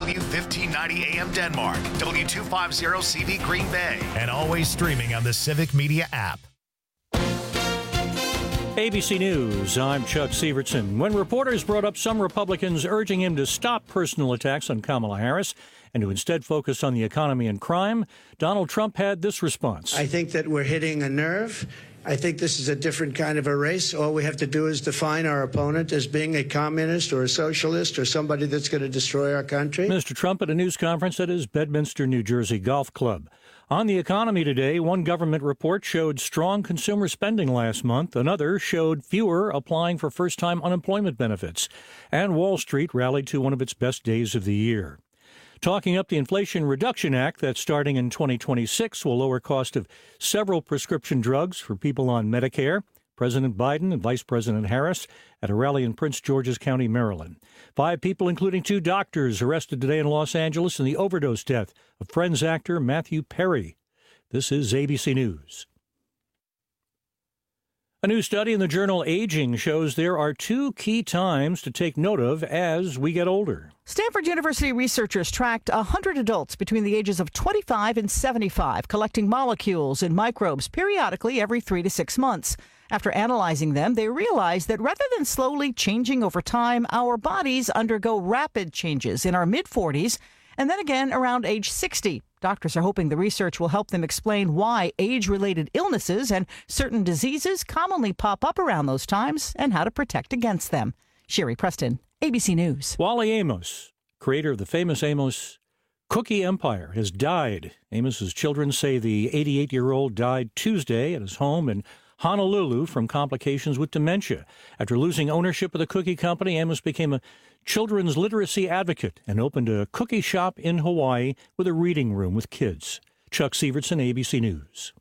W1590 AM Denmark, W250CV Green Bay, and always streaming on the Civic Media app. ABC News, I'm Chuck Sievertson. When reporters brought up some Republicans urging him to stop personal attacks on Kamala Harris and to instead focus on the economy and crime, Donald Trump had this response. I think that we're hitting a nerve. I think this is a different kind of a race. All we have to do is define our opponent as being a communist or a socialist or somebody that's going to destroy our country. Mr. Trump at a news conference at his Bedminster, New Jersey golf club. On the economy today, one government report showed strong consumer spending last month. Another showed fewer applying for first-time unemployment benefits. And Wall Street rallied to one of its best days of the year. Talking up the Inflation Reduction Act that starting in 2026 will lower cost of several prescription drugs for people on Medicare. President Biden and Vice President Harris at a rally in Prince George's County, Maryland. 5 people, including 2 doctors, arrested today in Los Angeles in the overdose death of Friends actor Matthew Perry. This is ABC News. A new study in the journal Aging shows there are 2 key times to take note of as we get older. Stanford University researchers tracked 100 adults between the ages of 25 and 75, collecting molecules and microbes periodically every 3 to 6 months. After analyzing them, they realized that rather than slowly changing over time, our bodies undergo rapid changes in our mid-40s and then again around age 60. Doctors are hoping the research will help them explain why age-related illnesses and certain diseases commonly pop up around those times and how to protect against them. Sherry Preston, ABC News. Wally Amos, creator of the famous Amos Cookie Empire, has died. Amos's children say the 88-year-old died Tuesday at his home in Honolulu from complications with dementia. After losing ownership of the cookie company, Amos became a children's literacy advocate and opened a cookie shop in Hawaii with a reading room with kids. Chuck Sievertson, ABC News.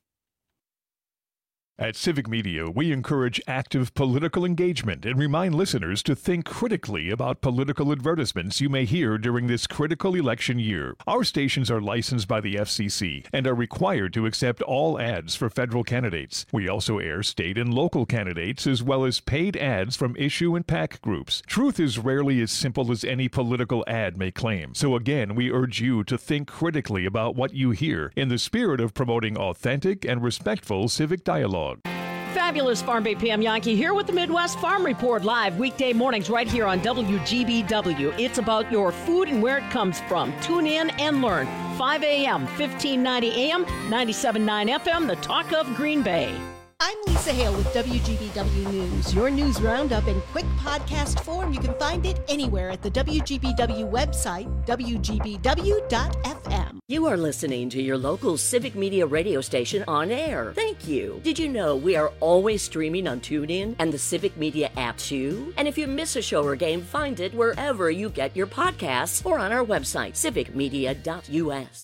At Civic Media, we encourage active political engagement and remind listeners to think critically about political advertisements you may hear during this critical election year. Our stations are licensed by the FCC and are required to accept all ads for federal candidates. We also air state and local candidates as well as paid ads from issue and PAC groups. Truth is rarely as simple as any political ad may claim. So again, we urge you to think critically about what you hear in the spirit of promoting authentic and respectful civic dialogue. Fabulous Farm Bay PM Yankee here with the Midwest Farm Report live weekday mornings right here on WGBW. It's about your food and where it comes from. Tune in and learn. 5 a.m., 1590 a.m., 97.9 FM, the talk of Green Bay. I'm Lisa Hale with WGBW News. Your news roundup in quick podcast form. You can find it anywhere at the WGBW website, WGBW.FM. You are listening to your local Civic Media radio station on air. Thank you. Did you know we are always streaming on TuneIn and the Civic Media app too? And if you miss a show or game, find it wherever you get your podcasts or on our website, civicmedia.us.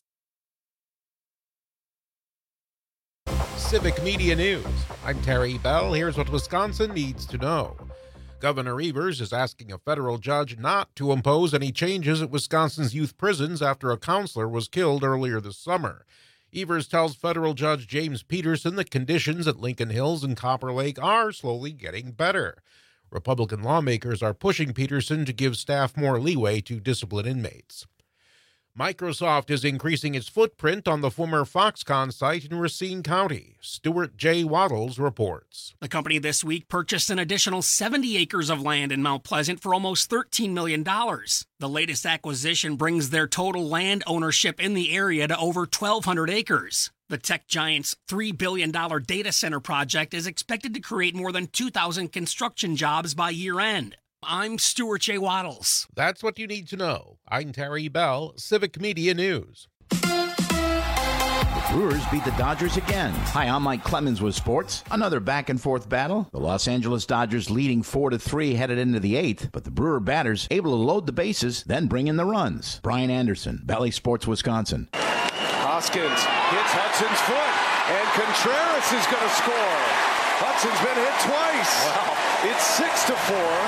Civic Media News. I'm Terry Bell. Here's what Wisconsin needs to know. Governor Evers is asking a federal judge not to impose any changes at Wisconsin's youth prisons after a counselor was killed earlier this summer. Evers tells federal judge James Peterson that conditions at Lincoln Hills and Copper Lake are slowly getting better. Republican lawmakers are pushing Peterson to give staff more leeway to discipline inmates. Microsoft is increasing its footprint on the former Foxconn site in Racine County. Stuart J. Waddles reports. The company this week purchased an additional 70 acres of land in Mount Pleasant for almost $13 million. The latest acquisition brings their total land ownership in the area to over 1,200 acres. The tech giant's $3 billion data center project is expected to create more than 2,000 construction jobs by year-end. I'm Stuart J. Waddles. That's what you need to know. I'm Terry Bell, Civic Media News. The Brewers beat the Dodgers again. Hi, I'm Mike Clemens with sports. Another back-and-forth battle. The Los Angeles Dodgers leading 4-3 headed into the 8th, but the Brewer batters able to load the bases, then bring in the runs. Brian Anderson, Bally Sports, Wisconsin. Hoskins hits Hudson's foot, and Contreras is going to score. Hudson's been hit twice. Wow. It's 6-4.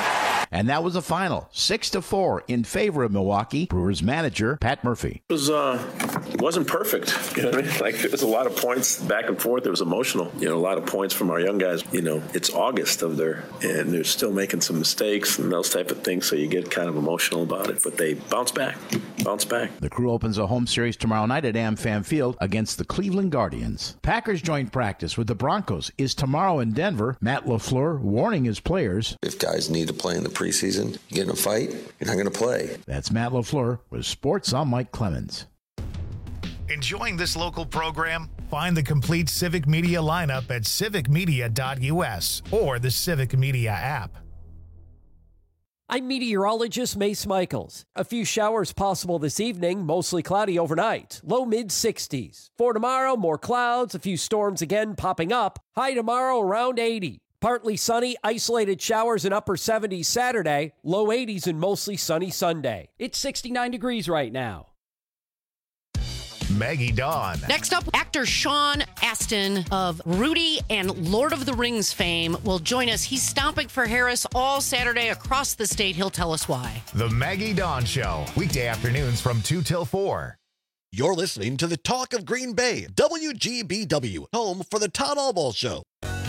And that was the final, 6-4 in favor of Milwaukee. Brewers manager Pat Murphy. It wasn't perfect. You know what I mean? Like, there was a lot of points back and forth. It was emotional. You know, a lot of points from our young guys. You know, it's August and they're still making some mistakes and those type of things. So you get kind of emotional about it. But they bounce back. The Crew opens a home series tomorrow night at AmFam Field against the Cleveland Guardians. Packers joint practice with the Broncos is tomorrow in Denver. Matt LaFleur warning his players. If guys need to play in the preseason, get in a fight, you're not going to play. That's Matt LaFleur with Sports. I'm Mike Clemens. Enjoying this local program? Find the complete Civic Media lineup at civicmedia.us or the Civic Media app. I'm meteorologist Mace Michaels. A few showers possible this evening, mostly cloudy overnight. Low mid-60s. For tomorrow, more clouds, a few storms again popping up. High tomorrow around 80. Partly sunny, isolated showers in upper 70s Saturday. Low 80s and mostly sunny Sunday. It's 69 degrees right now. Maggie Dawn. Next up, actor Sean Astin of Rudy and Lord of the Rings fame will join us. He's stomping for Harris all Saturday across the state. He'll tell us why. The Maggie Dawn Show, weekday afternoons from 2 till 4. You're listening to the Talk of Green Bay, WGBW, home for the Todd Albaugh Show.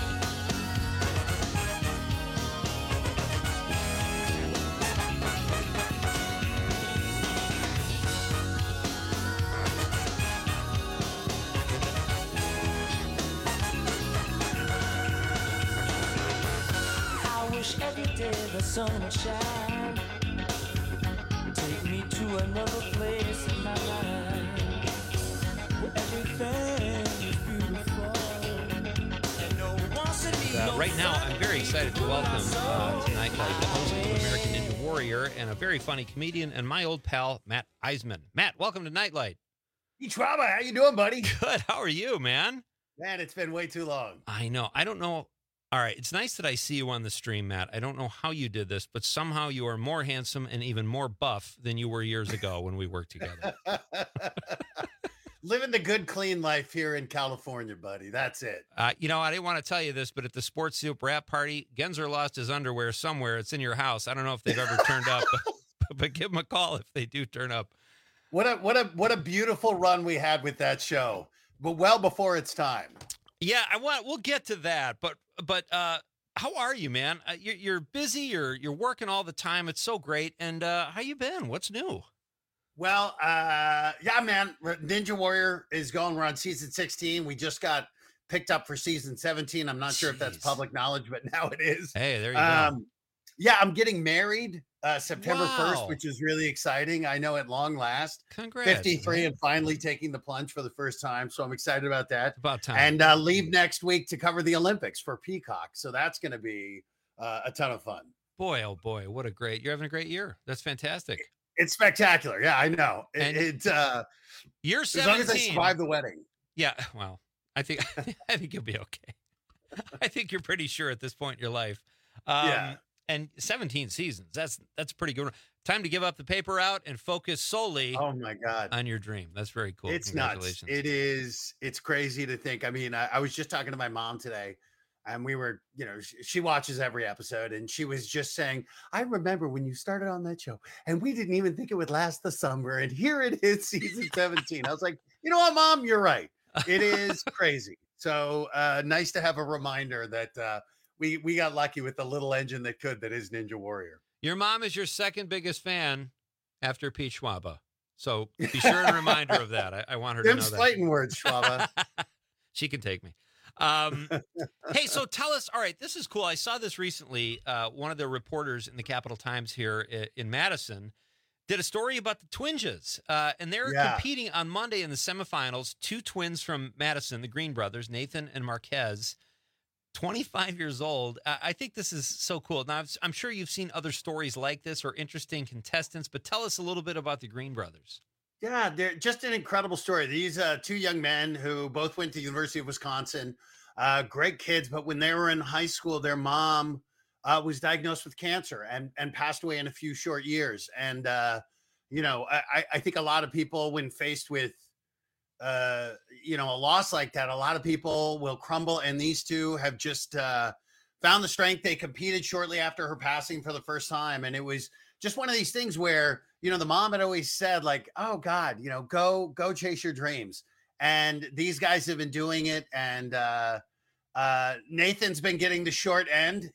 The sun will shine. Take me to another place in my life where everything is beautiful. And no one's in me. Right now, I'm very excited to welcome tonight the host of American Ninja Warrior and a very funny comedian and my old pal Matt Eisman. Matt, welcome to Nightlight. Hey, Trauma, how you doing, buddy? Good. How are you, man? Man, it's been way too long. I know. I don't know. All right, it's nice that I see you on the stream, Matt. I don't know how you did this, but somehow you are more handsome and even more buff than you were years ago when we worked together. Living the good, clean life here in California, buddy. That's it. You know, I didn't want to tell you this, but at the Sports Soup wrap party, Genzer lost his underwear somewhere. It's in your house. I don't know if they've ever turned up, but give them a call if they do turn up. What a beautiful run we had with that show, but well before its time. Yeah, we'll get to that, but how are you, man? You're busy. You're working all the time. It's so great. And how you been? What's new? Well, yeah, man. Ninja Warrior is going. We're on season 16. We just got picked up for season 17. I'm not sure if that's public knowledge, but now it is. Hey, there you go. Yeah, I'm getting married September 1st, which is really exciting. I know at long last. Congrats. 53 and finally taking the plunge for the first time. So I'm excited about that. About time. And leave next week to cover the Olympics for Peacock. So that's going to be a ton of fun. Boy, oh boy, you're having a great year. That's fantastic. It's spectacular. Yeah, I know. You're 17. As long as I survive the wedding. Yeah, well, I think you'll be okay. I think you're pretty sure at this point in your life. Yeah. And 17 seasons. That's pretty good. Time to give up the paper route and focus solely on your dream. That's very cool. It's nuts. It is. It's crazy to think. I mean, I was just talking to my mom today, and we were, she watches every episode, and she was just saying, I remember when you started on that show, and we didn't even think it would last the summer, and here it is, season 17. I was like, you know what, Mom? You're right. It is crazy. So nice to have a reminder that we got lucky with the little engine that is Ninja Warrior. Your mom is your second biggest fan after Pete Schwaba. So be sure and remind her of that. I want her to know that. Them's fighting words, Schwaba. She can take me. Hey, so tell us, all right, this is cool. I saw this recently. One of the reporters in the Capital Times here in Madison did a story about the Twinges. And they're competing on Monday in the semifinals. Two twins from Madison, the Green brothers, Nathan and Marquez, 25 years old. I think this is so cool. Now, I'm sure you've seen other stories like this or interesting contestants, but tell us a little bit about the Green brothers. Yeah, they're just an incredible story. These two young men who both went to the University of Wisconsin, great kids, but when they were in high school, their mom was diagnosed with cancer and passed away in a few short years. And, I think a lot of people, when faced with a loss like that, a lot of people will crumble, and these two have just found the strength. They competed shortly after her passing for the first time. And it was just one of these things where, you know, the mom had always said, like, oh God, you know, go chase your dreams. And these guys have been doing it. And Nathan's been getting the short end.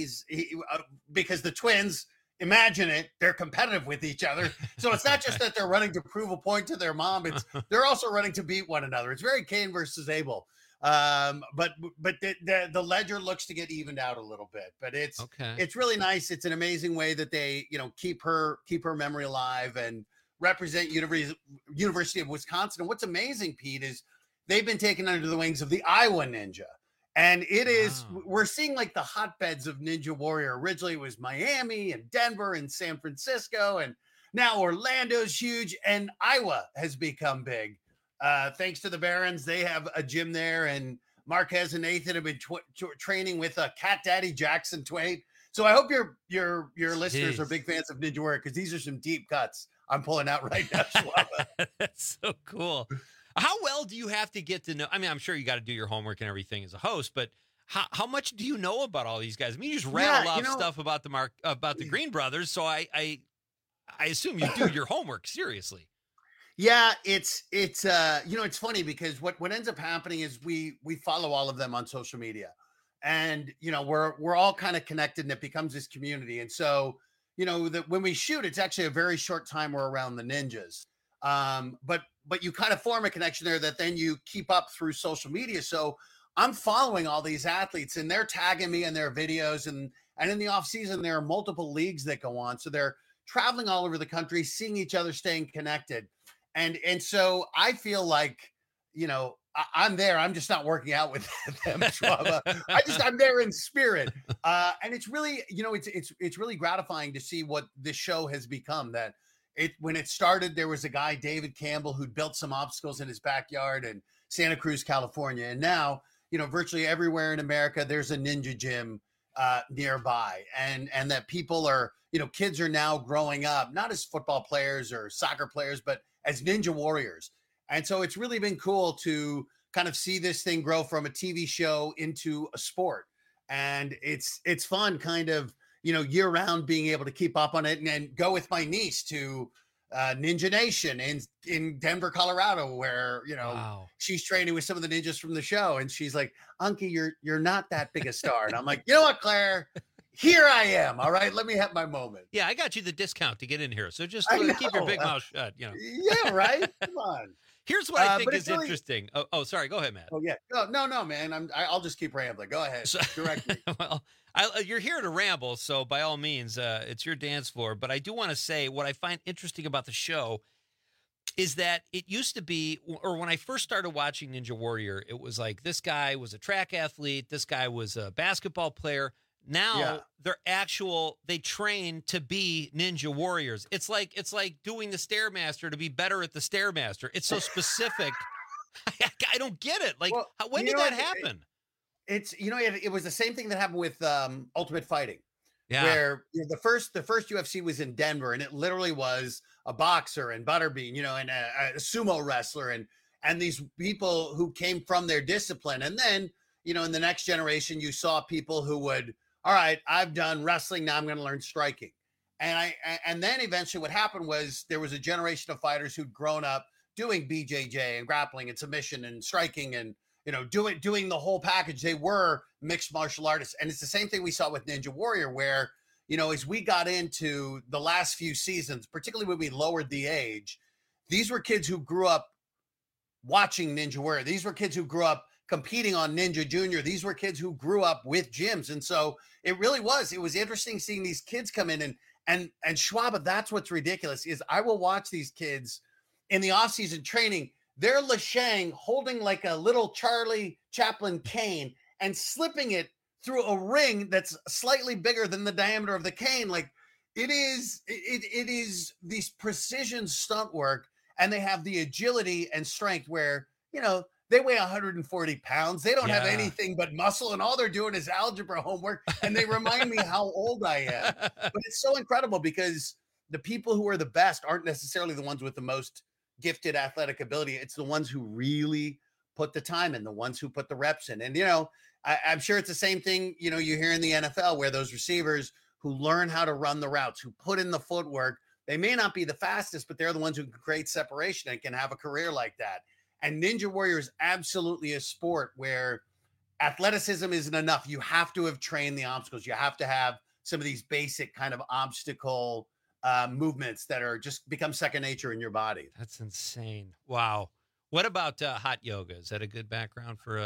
Because the twins, imagine it, they're competitive with each other. So it's not just that they're running to prove a point to their mom. They're also running to beat one another. It's very Cain versus Abel. But the ledger looks to get evened out a little bit, but it's really nice. It's an amazing way that they, you know, keep her memory alive and represent University of Wisconsin. And what's amazing, Pete, is they've been taken under the wings of the Iowa Ninja. And we're seeing like the hotbeds of Ninja Warrior. Originally it was Miami and Denver and San Francisco, and now Orlando's huge, and Iowa has become big. Thanks to the Barons, they have a gym there, and Marquez and Nathan have been training with Cat Daddy Jackson Twait. So I hope your listeners are big fans of Ninja Warrior, because these are some deep cuts I'm pulling out right now. That's so cool. How well do you have to get to know? I mean, I'm sure you got to do your homework and everything as a host, but how much do you know about all these guys? I mean, you just rattle off stuff about the Green brothers, so I assume you do your homework seriously. Yeah, it's you know, it's funny because what ends up happening is we follow all of them on social media, and you know, we're all kind of connected, and it becomes this community. And so, you know, when we shoot, it's actually a very short time we're around the ninjas. But you kind of form a connection there that then you keep up through social media. So I'm following all these athletes, and they're tagging me in their videos, and in the off season, there are multiple leagues that go on. So they're traveling all over the country, seeing each other, staying connected. And so I feel like, you know, I'm there. I'm just not working out with them, Schwab. I'm there in spirit. And it's really, you know, it's really gratifying to see what this show has become. That when it started, there was a guy, David Campbell, who'd built some obstacles in his backyard in Santa Cruz, California. And now, you know, virtually everywhere in America, there's a ninja gym nearby. And that people are, you know, kids are now growing up, not as football players or soccer players, but as ninja warriors. And so it's really been cool to kind of see this thing grow from a TV show into a sport. And it's fun kind of, you know, year round being able to keep up on it and go with my niece to Ninja Nation in Denver, Colorado, where, you know, she's training with some of the ninjas from the show. And she's like, Unky, you're not that big a star. And I'm like, you know what, Claire? Here I am. All right. Let me have my moment. Yeah, I got you the discount to get in here. So just keep your big mouth shut, you know. Yeah, right. Come on. Here's what I think is really interesting. Oh, sorry. Go ahead, Matt. Oh, yeah. No, man. I'll just keep rambling. Go ahead. Direct me. Well, you're here to ramble, so by all means, it's your dance floor. But I do want to say what I find interesting about the show is that it used to be, or when I first started watching Ninja Warrior, it was like this guy was a track athlete, this guy was a basketball player. Now they train to be Ninja Warriors. It's like doing the Stairmaster to be better at the Stairmaster. It's so specific. I don't get it. Like, when did that happen? It was the same thing that happened with Ultimate Fighting. Yeah. Where, you know, the first UFC was in Denver, and it literally was a boxer and Butterbean, you know, and a sumo wrestler and these people who came from their discipline. And then, you know, in the next generation, you saw people who would, all right, I've done wrestling. Now I'm going to learn striking. And then eventually what happened was there was a generation of fighters who'd grown up doing BJJ and grappling and submission and striking and, you know, doing the whole package. They were mixed martial artists. And it's the same thing we saw with Ninja Warrior, where, you know, as we got into the last few seasons, particularly when we lowered the age, these were kids who grew up watching Ninja Warrior. These were kids who grew up competing on Ninja Junior. These were kids who grew up with gyms. And so it was interesting seeing these kids come in and Schwab, that's what's ridiculous is I will watch these kids in the off-season training. They're Lashang holding like a little Charlie Chaplin cane and slipping it through a ring that's slightly bigger than the diameter of the cane. Like it is these precision stunt work, and they have the agility and strength where, you know, they weigh 140 pounds. They don't have anything but muscle, and all they're doing is algebra homework. And they remind me how old I am. But it's so incredible because the people who are the best aren't necessarily the ones with the most gifted athletic ability. It's the ones who really put the time in, the ones who put the reps in. And, I'm sure it's the same thing, you hear in the NFL where those receivers who learn how to run the routes, who put in the footwork, they may not be the fastest, but they're the ones who can create separation and can have a career like that. And Ninja Warrior is absolutely a sport where athleticism isn't enough. You have to have trained the obstacles. You have to have some of these basic kind of obstacle movements that are just become second nature in your body. That's insane. Wow. What about hot yoga? Is that a good background for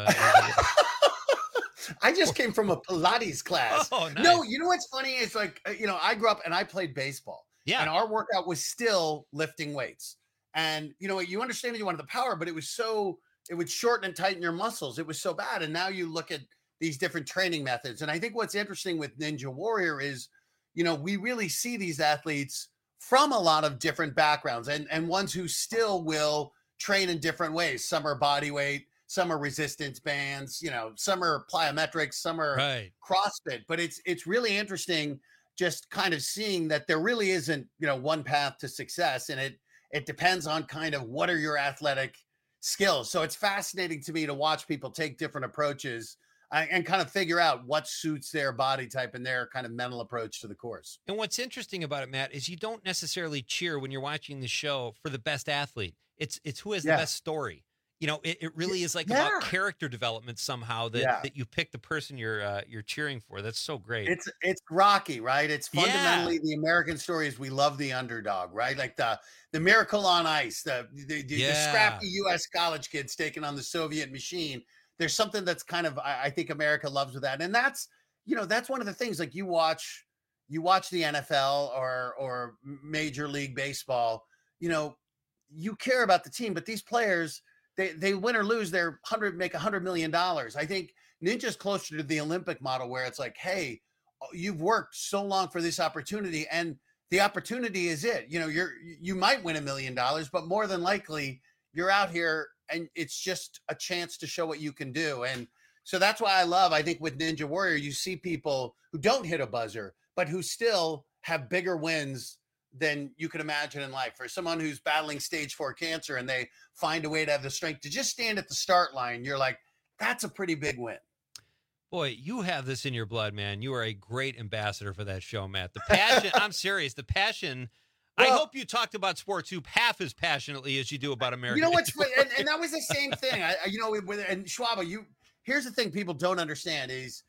I just came from a Pilates class. Oh, nice. No, you know what's funny? It's like, I grew up and I played baseball. Yeah. And our workout was still lifting weights. And, you understand that you wanted the power, but it would shorten and tighten your muscles. It was so bad. And now you look at these different training methods. And I think what's interesting with Ninja Warrior is, we really see these athletes from a lot of different backgrounds and ones who still will train in different ways. Some are body weight, some are resistance bands, some are plyometrics, some are CrossFit. But it's really interesting just kind of seeing that there really isn't, one path to success. And it depends on kind of what are your athletic skills. So it's fascinating to me to watch people take different approaches and kind of figure out what suits their body type and their kind of mental approach to the course. And what's interesting about it, Matt, is you don't necessarily cheer when you're watching the show for the best athlete. It's who has the best story. It really is like about character development somehow that you pick the person you're cheering for. That's so great. It's Rocky, right? It's fundamentally the American story is we love the underdog, right? Like the Miracle on Ice, the scrappy U.S. college kids taking on the Soviet machine. There's something that's kind of I think America loves with that, and that's one of the things. Like you watch the NFL or Major League Baseball. You care about the team, but these players. They win or lose, make $100 million. I think Ninja's closer to the Olympic model where it's like, hey, you've worked so long for this opportunity and the opportunity is it. You might win $1 million, but more than likely you're out here and it's just a chance to show what you can do. And so that's why I think with Ninja Warrior, you see people who don't hit a buzzer, but who still have bigger wins than you could imagine in life. For someone who's battling stage 4 cancer and they find a way to have the strength to just stand at the start line, you're like, that's a pretty big win. Boy, you have this in your blood, man. You are a great ambassador for that show, Matt. The passion, I'm serious, the passion. Well, I hope you talked about sports hoop half as passionately as you do about American. You know what's and that was the same thing. And Schwaba, here's the thing people don't understand is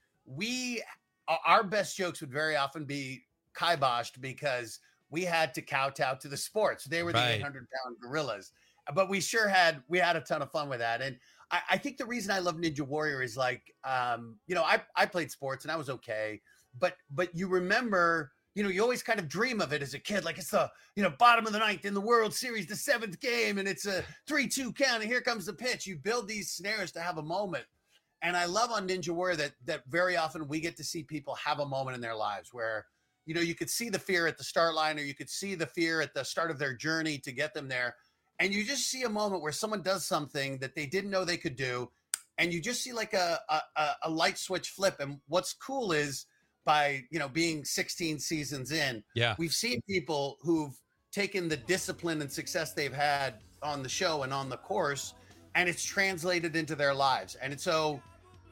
our best jokes would very often be kiboshed because we had to kowtow to the sports. They were the 800-pound gorillas, but we had a ton of fun with that. And I think the reason I love Ninja Warrior is like, I played sports and I was okay, but you remember, you always kind of dream of it as a kid, like it's the, bottom of the ninth in the World Series, the 7th game, and it's a 3-2 count, and here comes the pitch. You build these scenarios to have a moment. And I love on Ninja Warrior that very often we get to see people have a moment in their lives where, you could see the fear at the start line, or you could see the fear at the start of their journey to get them there. And you just see a moment where someone does something that they didn't know they could do. And you just see like a light switch flip. And what's cool is by, being 16 seasons in, we've seen people who've taken the discipline and success they've had on the show and on the course, and it's translated into their lives. And it's so,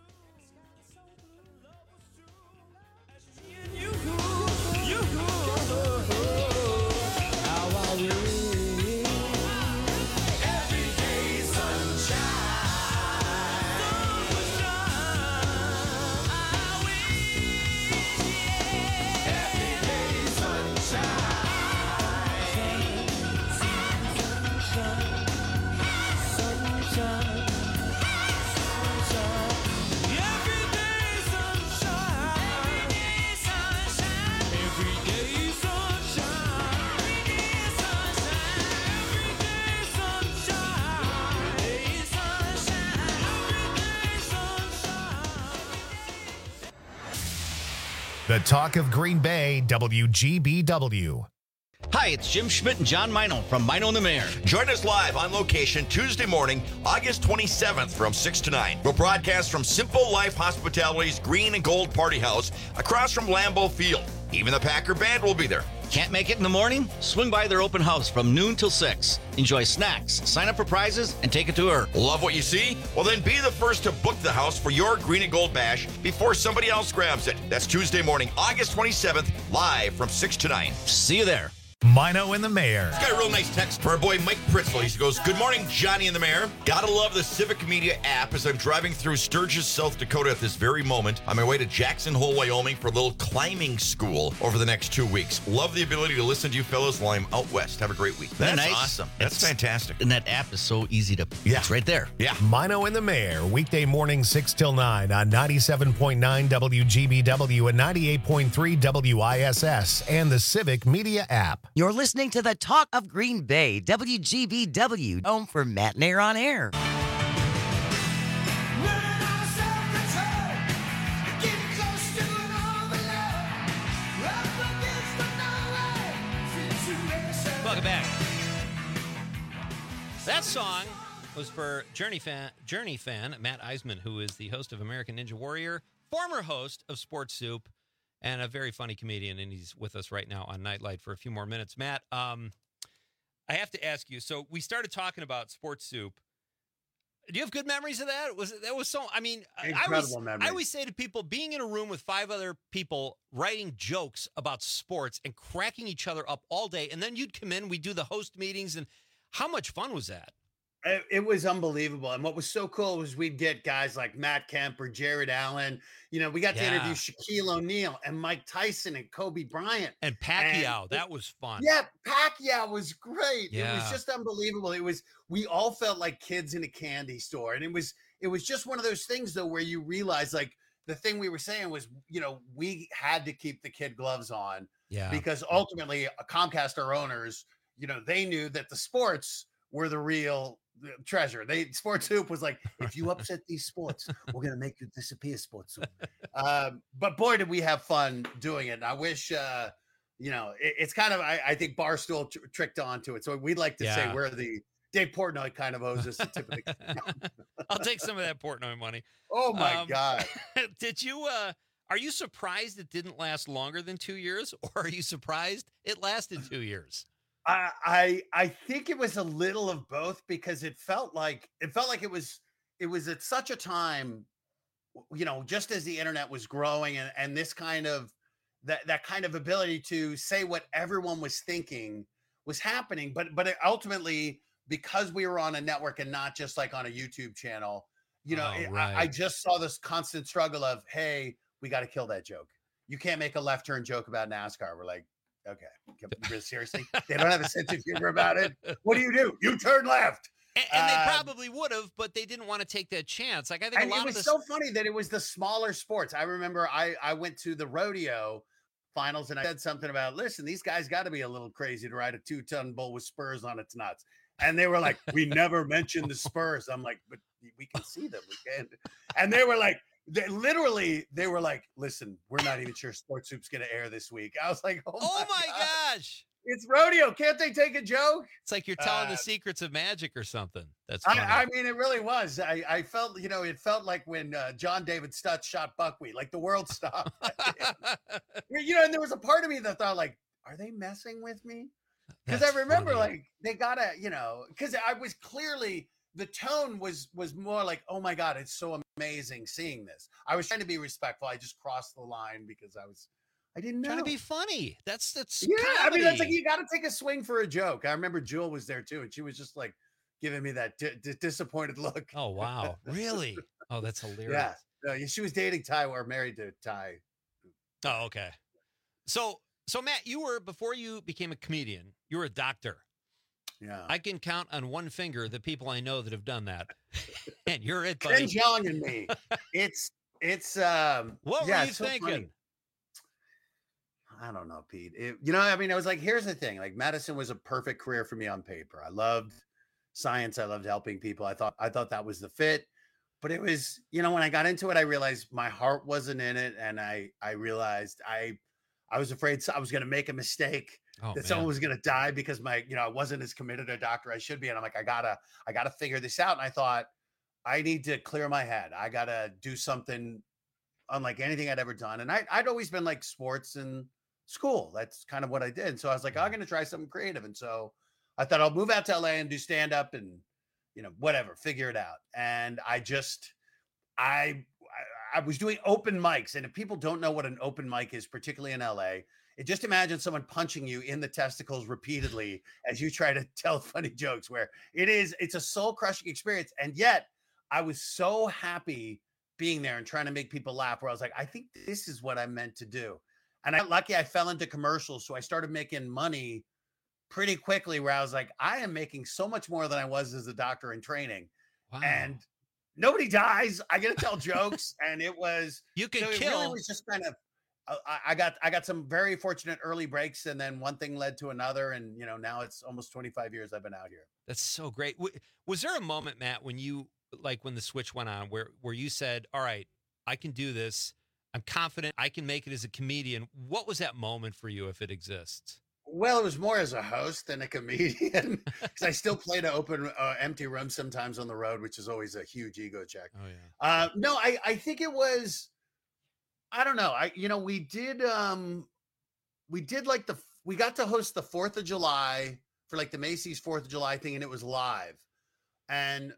The Talk of Green Bay, WGBW. Hi, it's Jim Schmidt and John Mino from Mino and the Mayor. Join us live on location Tuesday morning, August 27th from 6 to 9. We'll broadcast from Simple Life Hospitality's Green and Gold Party House across from Lambeau Field. Even the Packer Band will be there. Can't make it in the morning? Swing by their open house from noon till 6. Enjoy snacks, sign up for prizes, and take a tour. Love what you see? Well, then be the first to book the house for your Green and Gold Bash before somebody else grabs it. That's Tuesday morning, August 27th, live from 6 to 9. See you there. Mino and the Mayor. Got a real nice text from our boy Mike Pritzl. He goes, "Good morning, Johnny and the Mayor. Gotta love the Civic Media app as I'm driving through Sturgis, South Dakota at this very moment on my way to Jackson Hole, Wyoming for a little climbing school over the next 2 weeks. Love the ability to listen to you fellows while I'm out west. Have a great week." That's That's nice. awesome. That's fantastic. And that app is so easy to... Yeah. It's right there. Yeah. Mino and the Mayor, weekday morning 6 till 9 on 97.9 WGBW and 98.3 WISS and the Civic Media app. You're listening to the Talk of Green Bay, WGBW, home for Matt and Air on Air. Welcome back. That song was for Journey fan Matt Eisman, who is the host of American Ninja Warrior, former host of Sports Soup, and a very funny comedian, and he's with us right now on Nightlight for a few more minutes. Matt, I have to ask you, so we started talking about Sports Soup. Do you have good memories of that? That was so, I mean, Incredible memories. I always say to people, being in a room with 5 other people writing jokes about sports and cracking each other up all day, and then you'd come in, we'd do the host meetings, and how much fun was that? It was unbelievable. And what was so cool was we'd get guys like Matt Kemp or Jared Allen. You know, we got to interview Shaquille O'Neal and Mike Tyson and Kobe Bryant. And Pacquiao. That was fun. Yeah, Pacquiao was great. Yeah. It was just unbelievable. We all felt like kids in a candy store. And it was just one of those things, though, where you realize, like, the thing we were saying was, you know, we had to keep the kid gloves on. Yeah. Because ultimately, Comcast, our owners, you know, they knew that the sports were the real treasure. Sports Soup was like, if you upset these sports, we're gonna make you disappear, Sports Soup. But boy, did we have fun doing it. And I wish, you know, it's kind of, I think Barstool tricked onto it. So we'd like to say we're the Dave Portnoy kind of owes us a tip of the I'll take some of that Portnoy money. Oh my God. Did you, are you surprised it didn't last longer than 2 years, or are you surprised it lasted 2 years? I think it was a little of both, because it felt like it was at such a time, you know, just as the internet was growing and this kind of that kind of ability to say what everyone was thinking was happening. But ultimately, because we were on a network and not just like on a YouTube channel, you know, I just saw this constant struggle of, hey, we got to kill that joke. You can't make a left turn joke about NASCAR. We're like, okay, seriously, they don't have a sense of humor about it. What do? You turn left. And they probably would have, but they didn't want to take that chance. Like, I think and it was so funny that it was the smaller sports. I remember I went to the rodeo finals and I said something about, listen, these guys got to be a little crazy to ride a 2-ton bull with spurs on its nuts. And they were like, we never mentioned the spurs. I'm like, but we can see them. We can. And they were like, they were like, listen, we're not even sure Sports Soup's going to air this week. I was like, oh my gosh. It's rodeo. Can't they take a joke? It's like you're telling the secrets of magic or something. That's funny. I mean, it really was. I felt, you know, it felt like when John David Stutz shot buckwheat, like the world stopped. You know, and there was a part of me that thought, like, are they messing with me? Because I remember, like, they gotta, you know, because I was clearly, the tone was more like, oh my God, it's so amazing seeing this. I was trying to be respectful. I just crossed the line because I didn't know. Trying to be funny. That's yeah. comedy. I mean, that's like, you got to take a swing for a joke. I remember Jewel was there too, and she was just like giving me that disappointed look. Oh wow, really? Oh, that's hilarious. Yeah, she was dating Ty or married to Ty. Oh, okay. So Matt, before you became a comedian, you were a doctor. Yeah. I can count on one finger the people I know that have done that. And you're it, buddy. Ken Jeong and me. It's what were you thinking? Funny. I don't know, Pete. You know, I mean, I was like, here's the thing. Like, medicine was a perfect career for me on paper. I loved science. I loved helping people. I thought that was the fit. But it was, you know, when I got into it, I realized my heart wasn't in it. And I realized I was afraid I was going to make a mistake, someone was going to die because I wasn't as committed a doctor I should be. And I'm like, I gotta figure this out. And I thought, I need to clear my head. I got to do something unlike anything I'd ever done. And I'd always been like sports and school. That's kind of what I did. And so I was like, I'm going to try something creative. And so I thought I'll move out to LA and do stand up and, whatever, figure it out. And I was doing open mics. And if people don't know what an open mic is, particularly in LA, just imagine someone punching you in the testicles repeatedly as you try to tell funny jokes, where it's a soul crushing experience. And yet I was so happy being there and trying to make people laugh, where I was like, I think this is what I'm meant to do. And I got lucky, I fell into commercials. So I started making money pretty quickly, where I was like, I am making so much more than I was as a doctor in training. Wow. And nobody dies. I get to tell jokes. And it was, you can kill. It really was just kind of, I got some very fortunate early breaks, and then one thing led to another. And, now it's almost 25 years I've been out here. That's so great. Was there a moment, Matt, when when the switch went on, where you said, all right, I can do this. I'm confident I can make it as a comedian. What was that moment for you, if it exists? Well, it was more as a host than a comedian, because I still play to open empty rooms sometimes on the road, which is always a huge ego check. Oh, yeah. No, I think it was, I don't know. We got to host the 4th of July for like the Macy's 4th of July thing, and it was live. And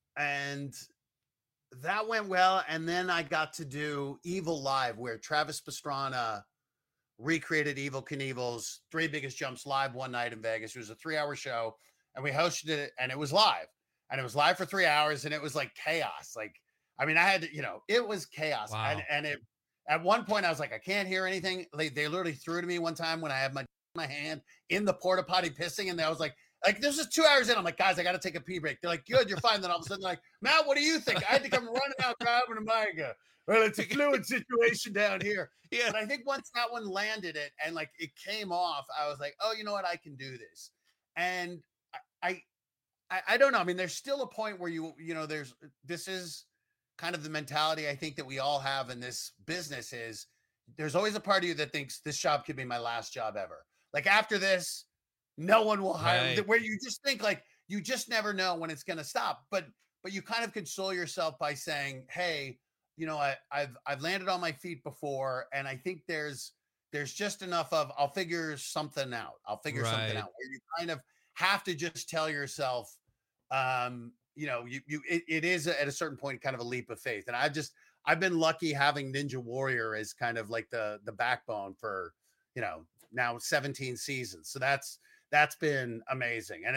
that went well. And then I got to do Evil Live, where Travis Pastrana recreated Evel Knievel's 3 Biggest Jumps live one night in Vegas. It was a 3-hour show, and we hosted it, and it was live. And it was live for 3 hours, and it was like chaos. I had to, it was chaos. Wow. And it, at one point I was like, I can't hear anything. They literally threw to me one time when I had my hand in the porta potty pissing, and I was like this is 2 hours in. I'm like, guys, I got to take a pee break. They're like, good, you're fine. Then all of a sudden, they're like, Matt, what do you think? I had to come running out, grabbing a mic. Well, it's a fluid situation down here. Yeah. But I think once that one landed it and it came off, I was like, oh, you know what? I can do this. And I don't know. I mean, there's still a point where this is kind of the mentality I think that we all have in this business, is there's always a part of you that thinks this job could be my last job ever. After this, no one will hire me, where you just think you just never know when it's going to stop. But you kind of console yourself by saying, hey, I've landed on my feet before, and I think there's just enough of I'll figure something out. Where you kind of have to just tell yourself, it is at a certain point kind of a leap of faith. And I've been lucky having Ninja Warrior as kind of like the backbone for now 17 seasons. So that's been amazing, and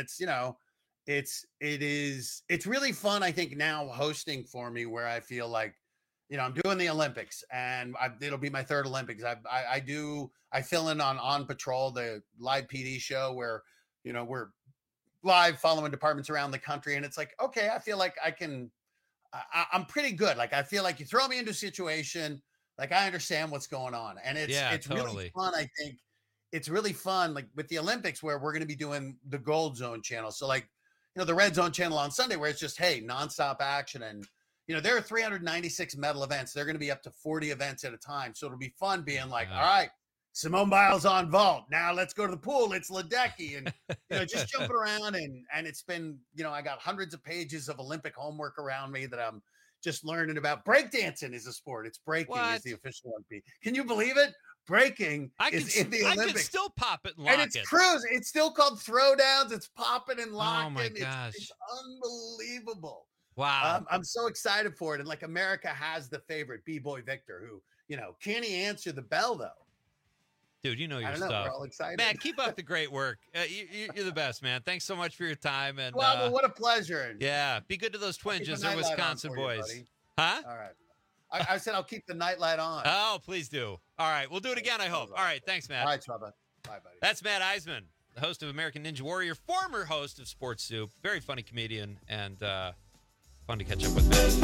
it's really fun. I think now hosting for me, where I feel like I'm doing the Olympics, and it'll be my 3rd Olympics. I fill in on Patrol, the live PD show, where we're live following departments around the country, and it's like, okay, I feel like I'm pretty good. I feel like you throw me into a situation, I understand what's going on, and it's totally really fun. I think it's really fun, with the Olympics, where we're going to be doing the Gold Zone channel. So the Red Zone channel on Sunday, where it's just, hey, nonstop action. And, there are 396 medal events. They're going to be up to 40 events at a time. So it'll be fun being all right, Simone Biles on vault. Now let's go to the pool. It's Ledecky. And, just jumping around. And it's been, I got hundreds of pages of Olympic homework around me that I'm just learning about. Breakdancing is a sport. It's breaking is the official one. Can you believe it? Breaking is in the Olympics. I can still pop it and lock it. And it's cruise. It's still called throwdowns. It's popping and locking. Oh my gosh. It's unbelievable. Wow. I'm so excited for it. And America has the favorite, B-Boy Victor, who, can he answer the bell though? Dude, you know your I don't know, stuff. we're all excited. Matt, keep up the great work. You're the best, man. Thanks so much for your time. And well, what a pleasure. Yeah, be good to those Twinges. They're Wisconsin boys. You, huh? All right. I said I'll keep the nightlight on. Oh, please do. All right. We'll do it again, I hope. All right. Thanks, Matt. All right, Trouble. Bye, buddy. That's Matt Eisman, the host of American Ninja Warrior, former host of Sports Soup. Very funny comedian, and fun to catch up with Matt.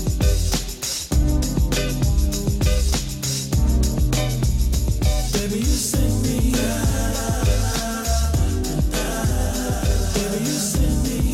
Baby, you send me baby, you send me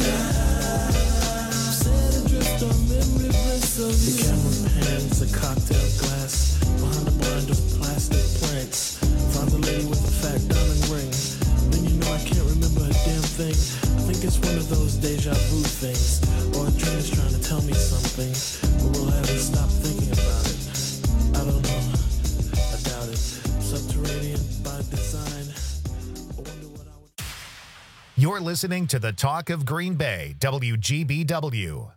set adrift on memory bliss of you. The camera pans a cocktail glass behind a blind of plastic plants. Found the lady with a fat diamond ring. Then you know I can't remember a damn thing. I think it's one of those deja vu things, or a dream is trying to tell me something, but will I ever stop thinking about it? I don't know. I doubt it. Subterranean by You're listening to the Talk of Green Bay, WGBW.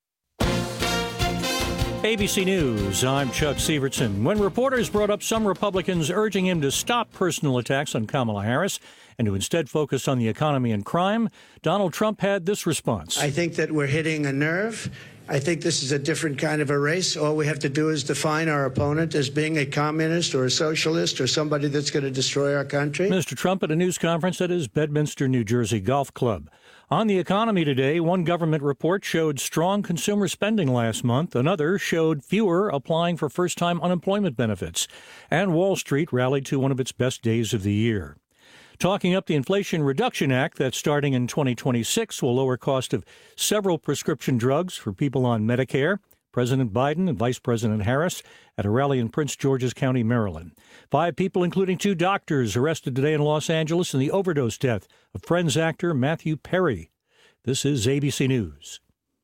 ABC News, I'm Chuck Severson. When reporters brought up some Republicans urging him to stop personal attacks on Kamala Harris and to instead focus on the economy and crime, Donald Trump had this response. I think that we're hitting a nerve. I think this is a different kind of a race. All we have to do is define our opponent as being a communist or a socialist or somebody that's going to destroy our country. Mr. Trump at a news conference at his Bedminster, New Jersey golf club. On the economy today, one government report showed strong consumer spending last month. Another showed fewer applying for first-time unemployment benefits. And Wall Street rallied to one of its best days of the year. Talking up the Inflation Reduction Act that starting in 2026 will lower cost of several prescription drugs for people on Medicare. President Biden and Vice President Harris at a rally in Prince George's County, Maryland. 5 people, including 2 doctors, arrested today in Los Angeles in the overdose death of Friends actor Matthew Perry. This is ABC News.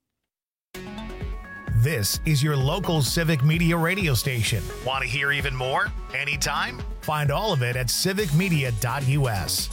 This is your local Civic Media radio station. Want to hear even more? Anytime? Find all of it at civicmedia.us.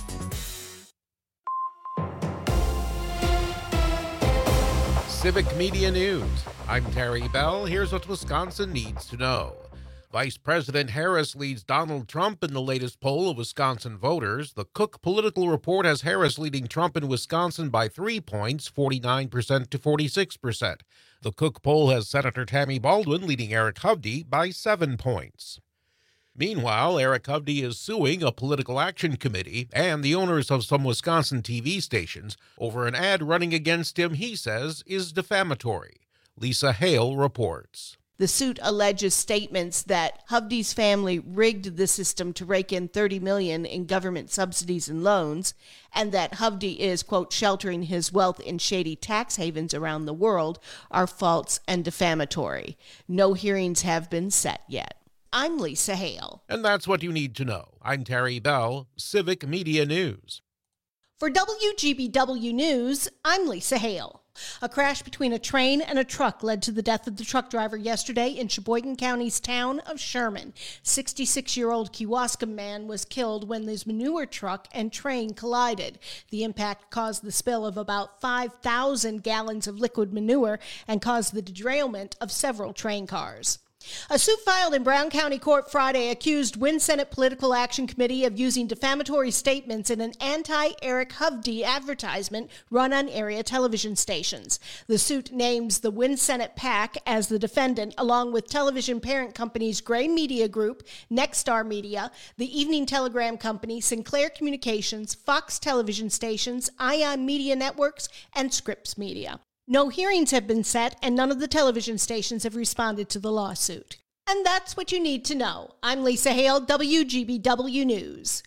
Civic Media News. I'm Terry Bell. Here's what Wisconsin needs to know. Vice President Harris leads Donald Trump in the latest poll of Wisconsin voters. The Cook Political Report has Harris leading Trump in Wisconsin by 3 points, 49% to 46%. The Cook poll has Senator Tammy Baldwin leading Eric Hovde by 7 points. Meanwhile, Eric Hovde is suing a political action committee and the owners of some Wisconsin TV stations over an ad running against him he says is defamatory. Lisa Hale reports. The suit alleges statements that Hovde's family rigged the system to rake in $30 million in government subsidies and loans, and that Hovde is, quote, sheltering his wealth in shady tax havens around the world are false and defamatory. No hearings have been set yet. I'm Lisa Hale. And that's what you need to know. I'm Terry Bell, Civic Media News. For WGBW News, I'm Lisa Hale. A crash between a train and a truck led to the death of the truck driver yesterday in Sheboygan County's town of Sherman. 66-year-old Kewaskum man was killed when his manure truck and train collided. The impact caused the spill of about 5,000 gallons of liquid manure and caused the derailment of several train cars. A suit filed in Brown County Court Friday accused Wynn Senate Political Action Committee of using defamatory statements in an anti-Eric Hovde advertisement run on area television stations. The suit names the Wynn Senate PAC as the defendant, along with television parent companies Gray Media Group, Nexstar Media, the Evening Telegram Company, Sinclair Communications, Fox Television Stations, Ion Media Networks, and Scripps Media. No hearings have been set, and none of the television stations have responded to the lawsuit. And that's what you need to know. I'm Lisa Hale, WGBW News.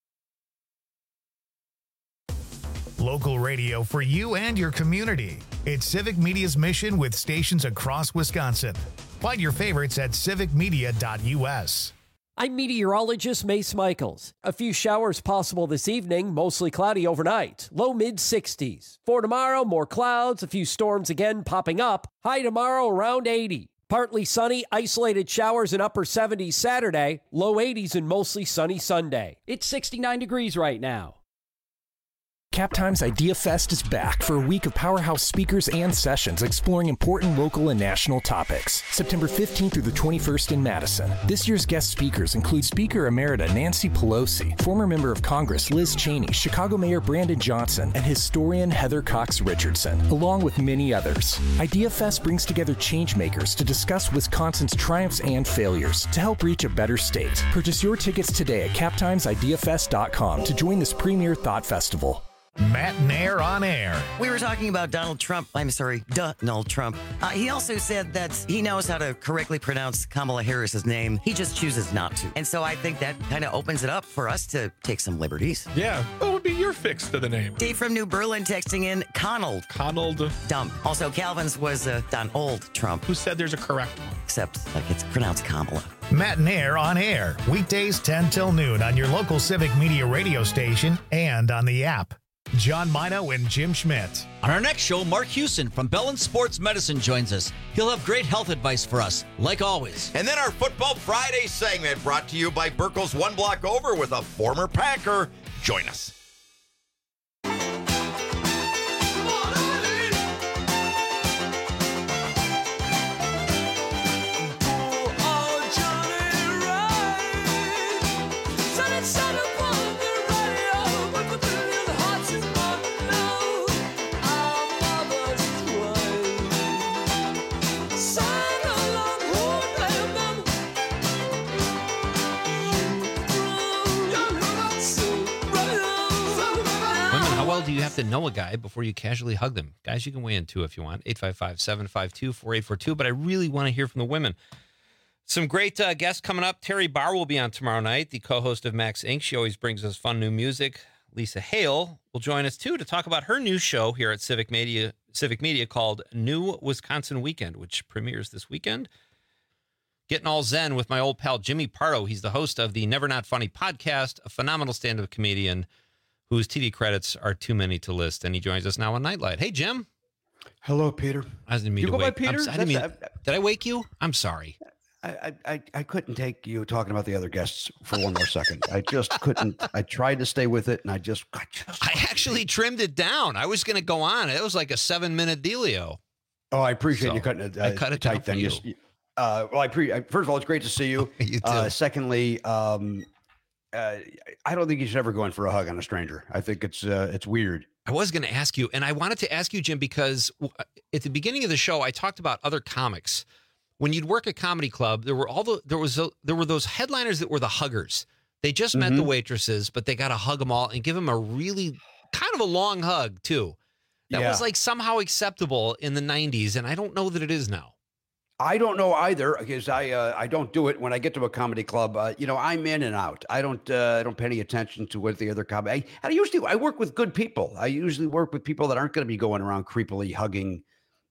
Local radio for you and your community. It's Civic Media's mission with stations across Wisconsin. Find your favorites at civicmedia.us. I'm meteorologist Mace Michaels. A few showers possible this evening, mostly cloudy overnight. Low mid-60s. For tomorrow, more clouds, a few storms again popping up. High tomorrow around 80. Partly sunny, isolated showers in upper 70s Saturday. Low 80s and mostly sunny Sunday. It's 69 degrees right now. CapTime's Idea Fest is back for a week of powerhouse speakers and sessions exploring important local and national topics. September 15th through the 21st in Madison. This year's guest speakers include Speaker Emerita Nancy Pelosi, former member of Congress Liz Cheney, Chicago Mayor Brandon Johnson, and historian Heather Cox Richardson, along with many others. Idea Fest brings together changemakers to discuss Wisconsin's triumphs and failures to help reach a better state. Purchase your tickets today at captimesideafest.com to join this premier thought festival. Matt Nair on air. We were talking about Donald Trump. Donald Trump. He also said that he knows how to correctly pronounce Kamala Harris's name. He just chooses not to. And so I think that kind of opens it up for us to take some liberties. Yeah. What would be your fix to the name? Dave from New Berlin texting in Conald. Dumb. Also, Calvin's was Donald Trump. Who said there's a correct one? Except like it's pronounced Kamala. Matt Nair on air. Weekdays 10 till noon on your local Civic Media radio station and on the app. John Mino and Jim Schmidt. On our next show, Mark Hewson from Bellin Sports Medicine joins us. He'll have great health advice for us, like always. And then our Football Friday segment brought to you by Burkle's One Block Over with a former Packer. Join us. have to know a guy before you casually hug them. Guys, you can weigh in too if you want. 855-752-4842. But I really want to hear from the women. Some great guests coming up. Terry Barr will be on tomorrow night, the co-host of Max Inc. She always brings us fun new music. Lisa Hale will join us, too, to talk about her new show here at Civic Media called New Wisconsin Weekend, which premieres this weekend. Getting all zen with my old pal Jimmy Pardo. He's the host of the Never Not Funny podcast, a phenomenal stand-up comedian whose TV credits are too many to list, and he joins us now on Nightlight. Hey, Jim. Hello, Peter. I didn't mean to wake you. Did I wake you? I'm sorry. I couldn't take you talking about the other guests for one more second. I just couldn't. I tried to stay with it, and I actually trimmed it down. I was going to go on. It was like a 7-minute dealio. Oh, I appreciate you cutting it. I cut it tight. Then you. Well, first of all, it's great to see you. You too. Secondly, I don't think you should ever go in for a hug on a stranger. I think it's weird. I was going to ask you, and I wanted to ask you, Jim, because at the beginning of the show, I talked about other comics. When you'd work a comedy club, there were those headliners that were the huggers. They just met the waitresses, but they got to hug them all and give them a really kind of a long hug too. That was like somehow acceptable in the 90s, and I don't know that it is now. I don't know either, because I don't do it when I get to a comedy club. I'm in and out. I don't pay any attention to what the other comedy. I work with good people. I usually work with people that aren't going to be going around creepily hugging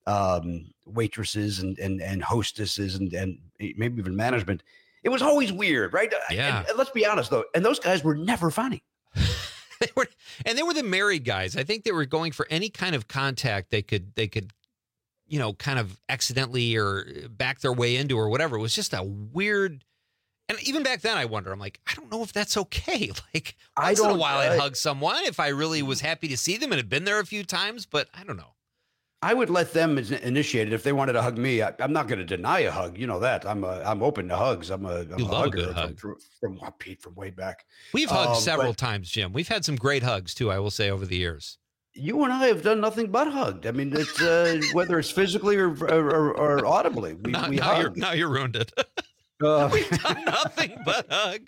waitresses and hostesses and maybe even management. It was always weird, right? Yeah. And let's be honest though, and those guys were never funny. They were the married guys. I think they were going for any kind of contact they could kind of accidentally or back their way into or whatever. It was just a weird. And even back then, I wonder. I'm like, I don't know if that's okay. Like once in a while, I'd hug someone if I really was happy to see them and had been there a few times. But I don't know. I would let them initiate it if they wanted to hug me. I'm not going to deny a hug. You know that. I'm open to hugs. I'm a hugger. A good hug. From Pete from way back. We've hugged several times, Jim. We've had some great hugs too. I will say over the years. You and I have done nothing but hugged. I mean, it's whether it's physically or audibly. We hug. Now you ruined it. We've done nothing but hug.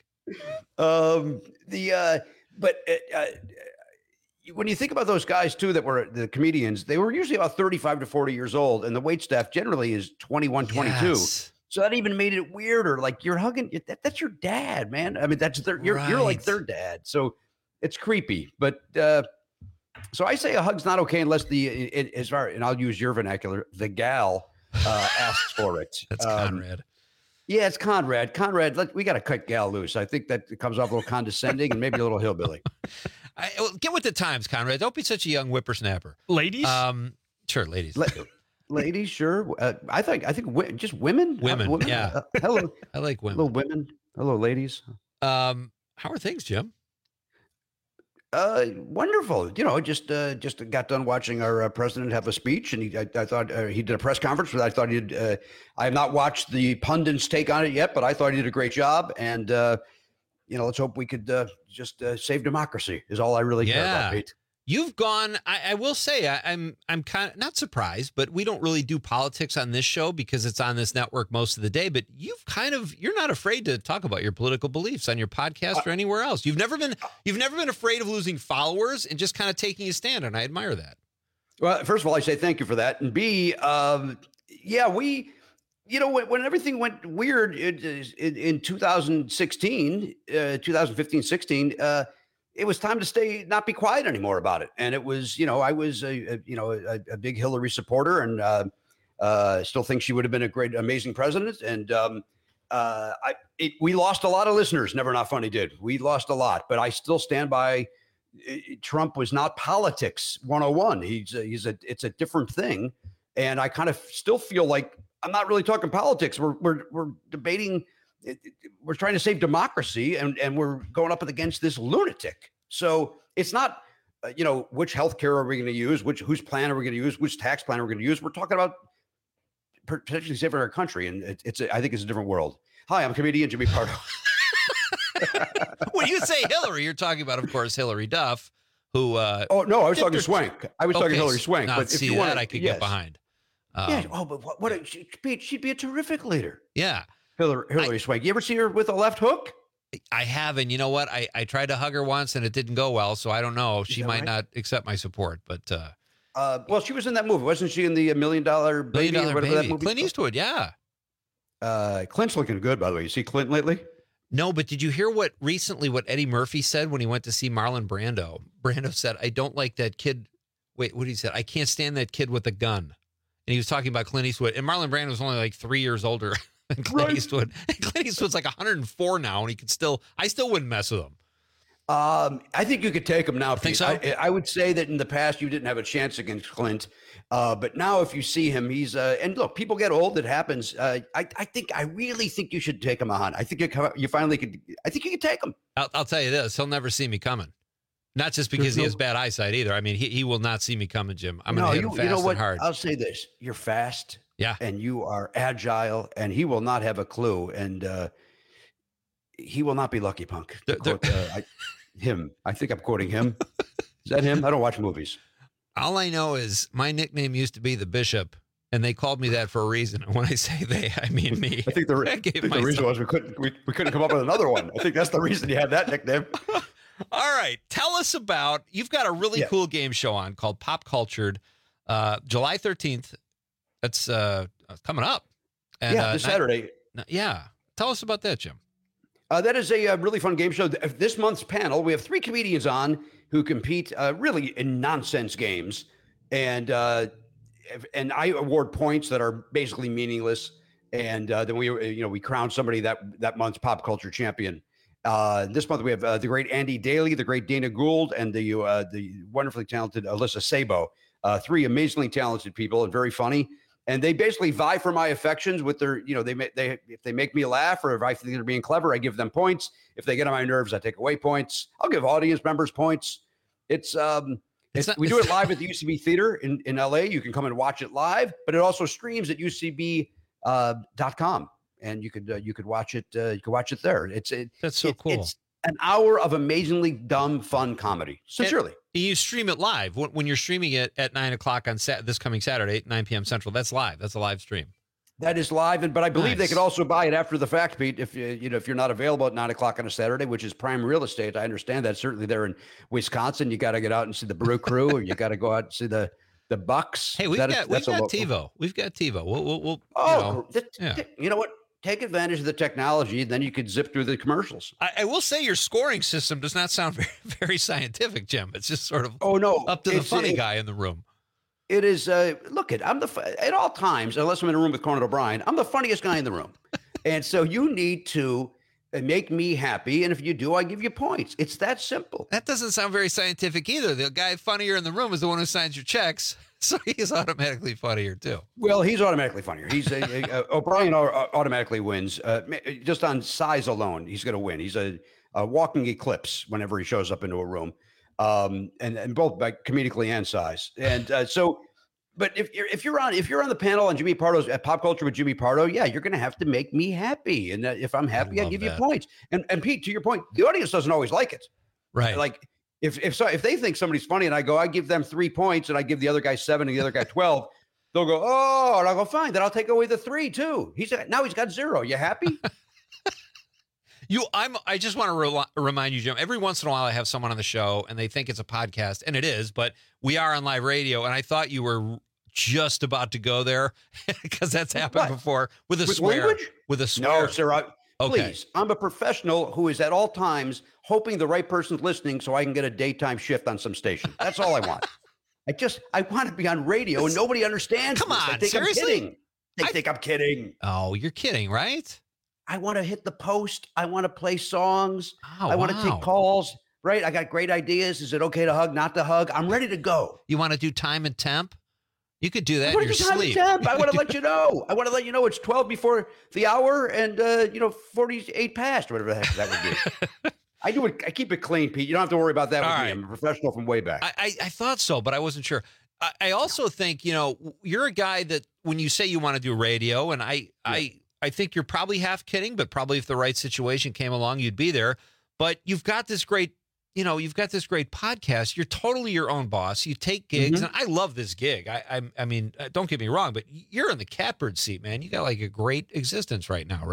When you think about those guys too that were the comedians, they were usually about 35 to 40 years old, and the wait staff generally is 21, 22. Yes. So that even made it weirder. Like you're hugging, that's your dad, man. I mean, you're like their dad. So it's creepy. But so I say a hug's not okay unless and I'll use your vernacular, the gal asks for it. That's Conrad. Yeah, it's Conrad. We got to cut gal loose. I think that comes off a little condescending and maybe a little hillbilly. Get with the times, Conrad. Don't be such a young whippersnapper. Ladies? Sure, ladies. Ladies, sure. I think just women. Women, yeah. Hello. I like women. Hello, women. Hello, ladies. How are things, Jim? Wonderful. Just got done watching our president have a speech, and I thought he did a press conference. But I thought I have not watched the pundits take on it yet, but I thought he did a great job. And let's hope we could just save democracy. Is all I really care about, Pete. You've gone. I will say I'm kind of not surprised, but we don't really do politics on this show because it's on this network most of the day. But you're not afraid to talk about your political beliefs on your podcast or anywhere else. You've never been afraid of losing followers and just kind of taking a stand, and I admire that. Well, first of all, I say thank you for that, and B, when everything went weird in 2016, 2015-16. It was time to not be quiet anymore about it. And it was, I was a big Hillary supporter, and still think she would have been a great, amazing president. And we lost a lot of listeners. Never Not Funny did. We lost a lot, but I still stand by. Trump was not politics 101. It's a different thing. And I kind of still feel like I'm not really talking politics. We're debating. We're trying to save democracy, and we're going up against this lunatic. So it's not, which healthcare are we going to use? Whose plan are we going to use? Which tax plan are we going to use? We're talking about potentially saving our country, and I think it's a different world. Hi, I'm comedian Jimmy Pardo. When you say Hillary, you're talking about, of course, Hillary Duff, who. I was talking Swank. I was talking Hillary Swank. But if you want, I could get behind. Pete, she'd be a terrific leader. Yeah. Hillary Swank. You ever see her with a left hook? I have, and you know what? I tried to hug her once, and it didn't go well, so I don't know. She might not accept my support, but... well, she was in that movie. Wasn't she in the $1 Million Baby? $1 Million Baby. That movie Clint Eastwood, yeah. Clint's looking good, by the way. You see Clint lately? No, but did you hear what Eddie Murphy said when he went to see Marlon Brando? Brando said, I don't like that kid. Wait, what did he say? I can't stand that kid with a gun. And he was talking about Clint Eastwood. And Marlon Brando was only like 3 years older than Clint Eastwood. And Clint Eastwood's like 104 now, and I still wouldn't mess with him. I think you could take him now. Think so? I would say that in the past you didn't have a chance against Clint, but now if you see him, he's and look, people get old. It happens. I really think you should take him on. I think you finally could. I think you could take him. I'll tell you this: he'll never see me coming. Not just because he has bad eyesight either. I mean, he will not see me coming, Jim. I'm going to hit him fast and hard. I'll say this: you're fast, yeah, and you are agile, and he will not have a clue, and he will not be Lucky Punk. I think I'm quoting him. Is that him? I don't watch movies. All I know is my nickname used to be the Bishop, and they called me that for a reason. And when I say they, I mean me. I think the reason was we couldn't come up with another one. I think that's the reason you had that nickname. All right, tell us about. You've got a really cool game show on called Pop Cultured, July 13th. That's coming up. And, this Saturday. Yeah, tell us about that, Jim. That is a really fun game show. This month's panel, we have 3 comedians on who compete really in nonsense games, and I award points that are basically meaningless, and then we crown somebody that month's pop culture champion. This month we have the great Andy Daly, the great Dana Gould, and the wonderfully talented Alyssa Sabo. 3 amazingly talented people and very funny. And they basically vie for my affections with their, if they make me laugh or if I think they're being clever, I give them points. If they get on my nerves, I take away points. I'll give audience members points. We do it live at the UCB Theater in LA. You can come and watch it live, but it also streams at UCB.com, and you could watch it. You can watch it there. That's so cool. It's an hour of amazingly dumb, fun comedy. Sincerely. You stream it live when you're streaming it at 9:00 on this coming Saturday, 9 p.m. Central. That's live. That's a live stream. That is live, but I believe they could also buy it after the fact, Pete. If you're not available at 9:00 on a Saturday, which is prime real estate, I understand that. Certainly there in Wisconsin, you got to get out and see the Brew Crew, or you got to go out and see the Bucks. Hey, we've got TiVo. We've got TiVo. We'll you know what? Take advantage of the technology, then you could zip through the commercials. I will say your scoring system does not sound very, very scientific, Jim. It's just sort of up to the funny guy in the room. It is. Look, at all times, unless I'm in a room with Conan O'Brien, I'm the funniest guy in the room. And so you need to make me happy. And if you do, I give you points. It's that simple. That doesn't sound very scientific either. The guy funnier in the room is the one who signs your checks. So he's automatically funnier too. Well, he's automatically funnier. He's O'Brien automatically wins just on size alone. He's going to win. He's a walking eclipse whenever he shows up into a room, and both by comedically and size. And but if you're on the panel on Jimmy Pardo's at Pop Culture with Jimmy Pardo, yeah, you're going to have to make me happy. And if I'm happy, I give you points. And Pete, to your point, the audience doesn't always like it, right? Like. If they think somebody's funny and I give them 3 points and I give the other guy 7 and the other guy 12, they'll go, oh, and I'll go, fine. Then I'll take away the 3 too. Now he's got 0. You happy? I just want to remind you, Jim, every once in a while I have someone on the show and they think it's a podcast, and it is, but we are on live radio. And I thought you were just about to go there because that's happened before with a swear. Language? With a swear. No, sir. Please, I'm a professional who is at all times hoping the right person's listening so I can get a daytime shift on some station. That's all I want. I want to be on radio and nobody understands. Come on, seriously? They think I'm kidding. Oh, you're kidding, right? I want to hit the post. I want to play songs. Oh, I want to take calls, right? I got great ideas. Is it okay to hug, not to hug? I'm ready to go. You want to do time and temp? You could do that in your sleep. I want to let you know. I want to let you know it's 12 before the hour and 48 past, or whatever the heck that would be. I keep it clean, Pete. You don't have to worry about that with me. I'm a professional from way back. I thought so, but I wasn't sure. I also think, you're a guy that when you say you want to do radio, and I think you're probably half kidding, but probably if the right situation came along, you'd be there. But you've got this great podcast. You're totally your own boss. You take gigs, and I love this gig. I mean, don't get me wrong, but you're in the catbird seat, man. You got like a great existence right now, right?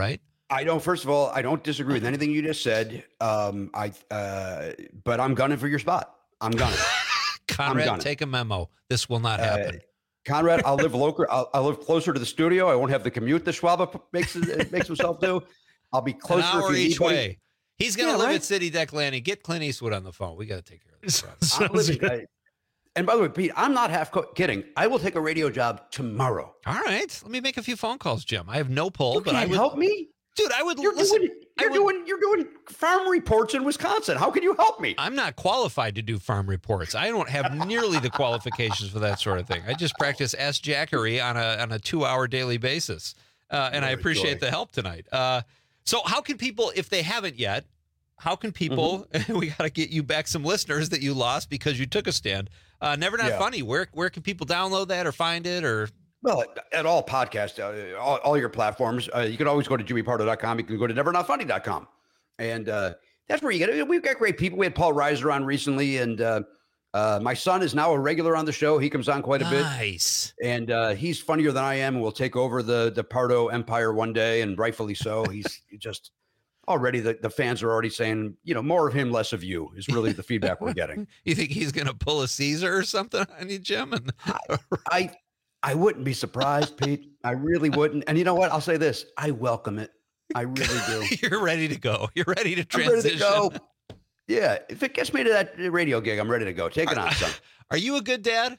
I don't. First of all, I don't disagree with anything you just said. But I'm gunning for your spot. I'm gunning. Conrad, take a memo. This will not happen. Conrad, I'll live local. I'll live closer to the studio. I won't have the commute that Schwab makes himself do. I'll be closer. An hour each way. He's going to live right? at City Deck Landing. Get Clint Eastwood on the phone. We got to take care of this. And by the way, Pete, I'm not half kidding. I will take a radio job tomorrow. All right. Let me make a few phone calls, Jim. I have no pull, But I would help me. Dude, I would You're doing farm reports in Wisconsin. How can you help me? I'm not qualified to do farm reports. I don't have nearly the qualifications for that sort of thing. I just practice Ask Jackery on a 2-hour daily basis. And I appreciate the help tonight. So how can people, if they haven't yet, how can people, we got to get you back some listeners that you lost because you took a stand. Never Not Funny. Where can people download that or find it or? Well, at all podcasts, all your platforms, you can always go to jimmypardo.com. You can go to nevernotfunny.com. And that's where you get it. We've got great people. We had Paul Reiser on recently, and my son is now a regular on the show. He comes on quite a bit. Nice. And he's funnier than I am, and will take over the Pardo empire one day, and rightfully so. He's just already, the fans are already saying, more of him, less of you is really the feedback we're getting. You think he's going to pull a Caesar or something on you, Jim? And I wouldn't be surprised, Pete. I really wouldn't. And you know what? I'll say this. I welcome it. I really do. You're ready to go. You're ready to transition. I'm ready to go. Yeah. If it gets me to that radio gig, I'm ready to go. Take it on, son. Are you a good dad?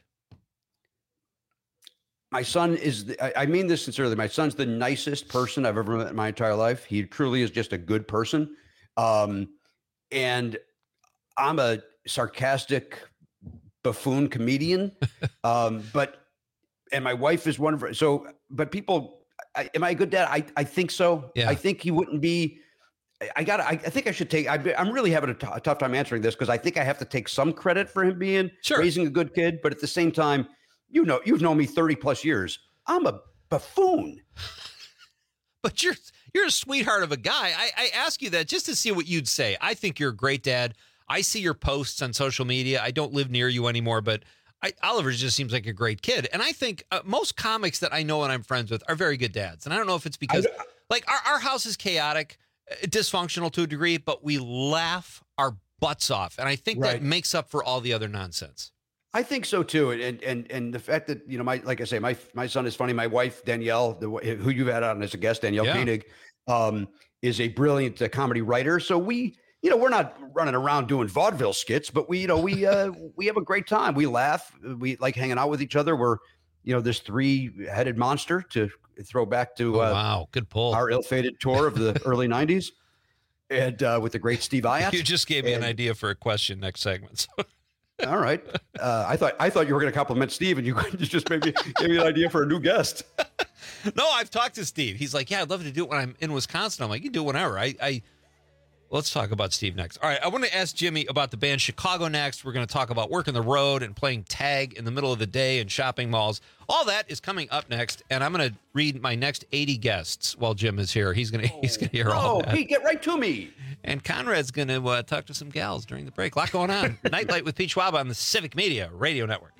My son is, I mean this sincerely. My son's the nicest person I've ever met in my entire life. He truly is just a good person. And I'm a sarcastic buffoon comedian. And my wife is one of her. So, but people, am I a good dad? I think so. Yeah. I think he wouldn't be. I think I should take. I'm really having a tough time answering this because I think I have to take some credit for him being raising a good kid. But at the same time, you've known me 30 plus years. I'm a buffoon. But you're a sweetheart of a guy. I ask you that just to see what you'd say. I think you're a great dad. I see your posts on social media. I don't live near you anymore, but Oliver just seems like a great kid. And I think most comics that I know and I'm friends with are very good dads. And I don't know if it's because our house is chaotic, dysfunctional to a degree, but we laugh our butts off. And I think that makes up for all the other nonsense. I think so too. And the fact that, like I say, my son is funny. My wife, Danielle, who you've had on as a guest, Danielle Koenig, is a brilliant comedy writer. So we're not running around doing vaudeville skits, but we have a great time. We laugh. We like hanging out with each other. We're, this 3-headed monster to throw back to wow, good pull. Our ill-fated tour of the early 90s, and with the great Steve Iott. You just gave me an idea for a question next segment. So. All right. I thought you were going to compliment Steve, and you just maybe gave me an idea for a new guest. No, I've talked to Steve. He's like, yeah, I'd love to do it when I'm in Wisconsin. I'm like, you do it whenever. Let's talk about Steve next. All right, I want to ask Jimmy about the band Chicago next. We're going to talk about working the road and playing tag in the middle of the day in shopping malls. All that is coming up next, and I'm going to read my next 80 guests while Jim is here. He's going to hear all that. Pete, get right to me. And Conrad's going to talk to some gals during the break. A lot going on. Nightlight with Pete Schwab on the Civic Media Radio Network.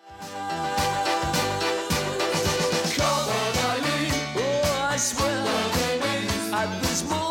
I swear, at this moment.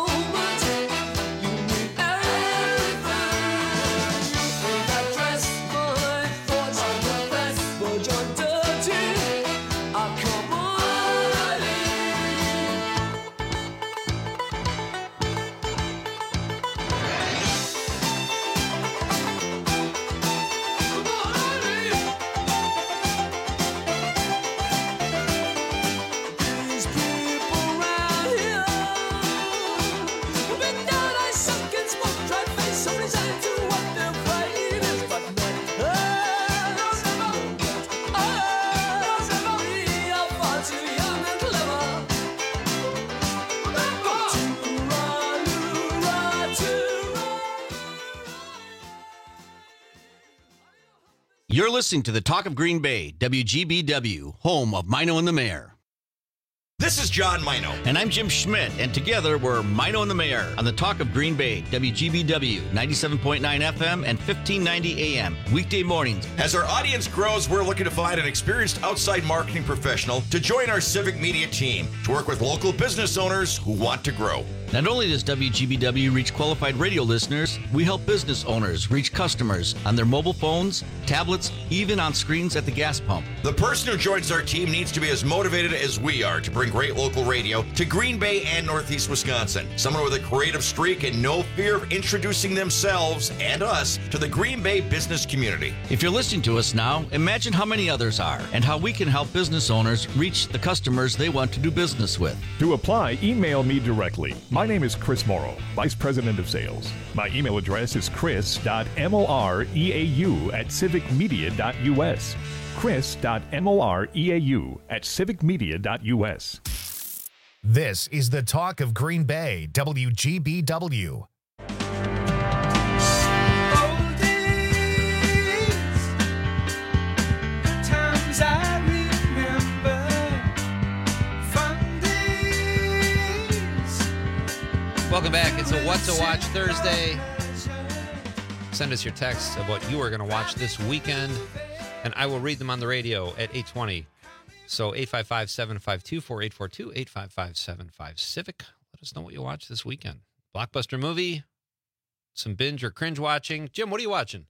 You're listening to the Talk of Green Bay, WGBW, home of Mino and the Mayor. This is John Mino. And I'm Jim Schmidt, and together we're Mino and the Mayor on the Talk of Green Bay, WGBW, 97.9 FM and 1590 AM, weekday mornings. As our audience grows, we're looking to find an experienced outside marketing professional to join our civic media team to work with local business owners who want to grow. Not only does WGBW reach qualified radio listeners, we help business owners reach customers on their mobile phones, tablets, even on screens at the gas pump. The person who joins our team needs to be as motivated as we are to bring great local radio to Green Bay and Northeast Wisconsin. Someone with a creative streak and no fear of introducing themselves and us to the Green Bay business community. If you're listening to us now, imagine how many others are and how we can help business owners reach the customers they want to do business with. To apply, email me directly. My name is Chris Morrow, Vice President of Sales. My email address is chris.moreau@civicmedia.us. chris.moreau@civicmedia.us. This is the Talk of Green Bay, WGBW. Welcome back. It's a What to Watch Thursday. Send us your texts of what you are going to watch this weekend, and I will read them on the radio at 8:20. So 855-752-4842, 855-755-CIVIC. Let us know what you watch this weekend. Blockbuster movie, some binge or cringe watching. Jim, what are you watching?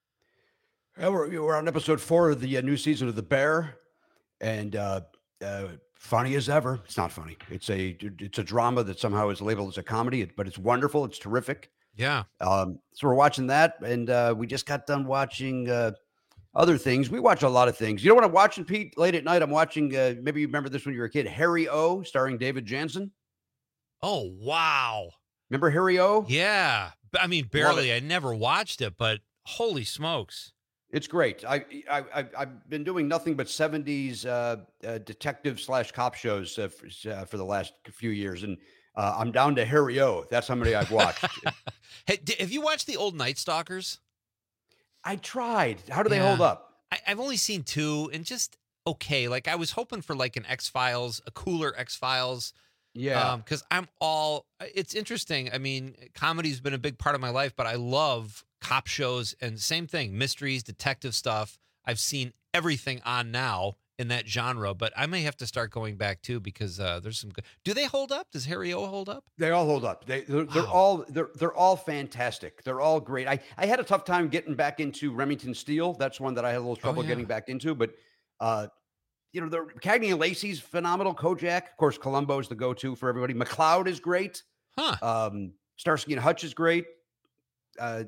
We're on episode 4 of the new season of The Bear, and funny as ever. It's not funny. It's a drama that somehow is labeled as a comedy, but it's wonderful. It's terrific. Yeah. So we're watching that, and we just got done watching other things. We watch a lot of things. You know what I'm watching, Pete? Late at night, I'm watching, maybe you remember this when you were a kid, Harry O, starring David Jansen. Oh, wow. Remember Harry O? Yeah. I mean, barely. I never watched it, but holy smokes. It's great. I've been doing nothing but 70s detective / cop shows for the last few years, and I'm down to Harry O. That's how many I've watched. Hey, have you watched the old Night Stalkers? I tried. How do they hold up? I've only seen 2, and just okay. Like, I was hoping for like an X-Files, a cooler X-Files. Yeah. Because it's interesting. I mean, comedy's been a big part of my life, but I love cop shows, and same thing, mysteries, detective stuff. I've seen everything on now in that genre, but I may have to start going back too, because there's some good. Do they hold up? Does Harry O hold up? They all hold up. They're all fantastic. They're all great. I had a tough time getting back into Remington Steele. That's one that I had a little trouble getting back into, but the Cagney and Lacey's phenomenal. Kojak, of course, Columbo is the go-to for everybody. McCloud is great. Starsky and Hutch is great. I've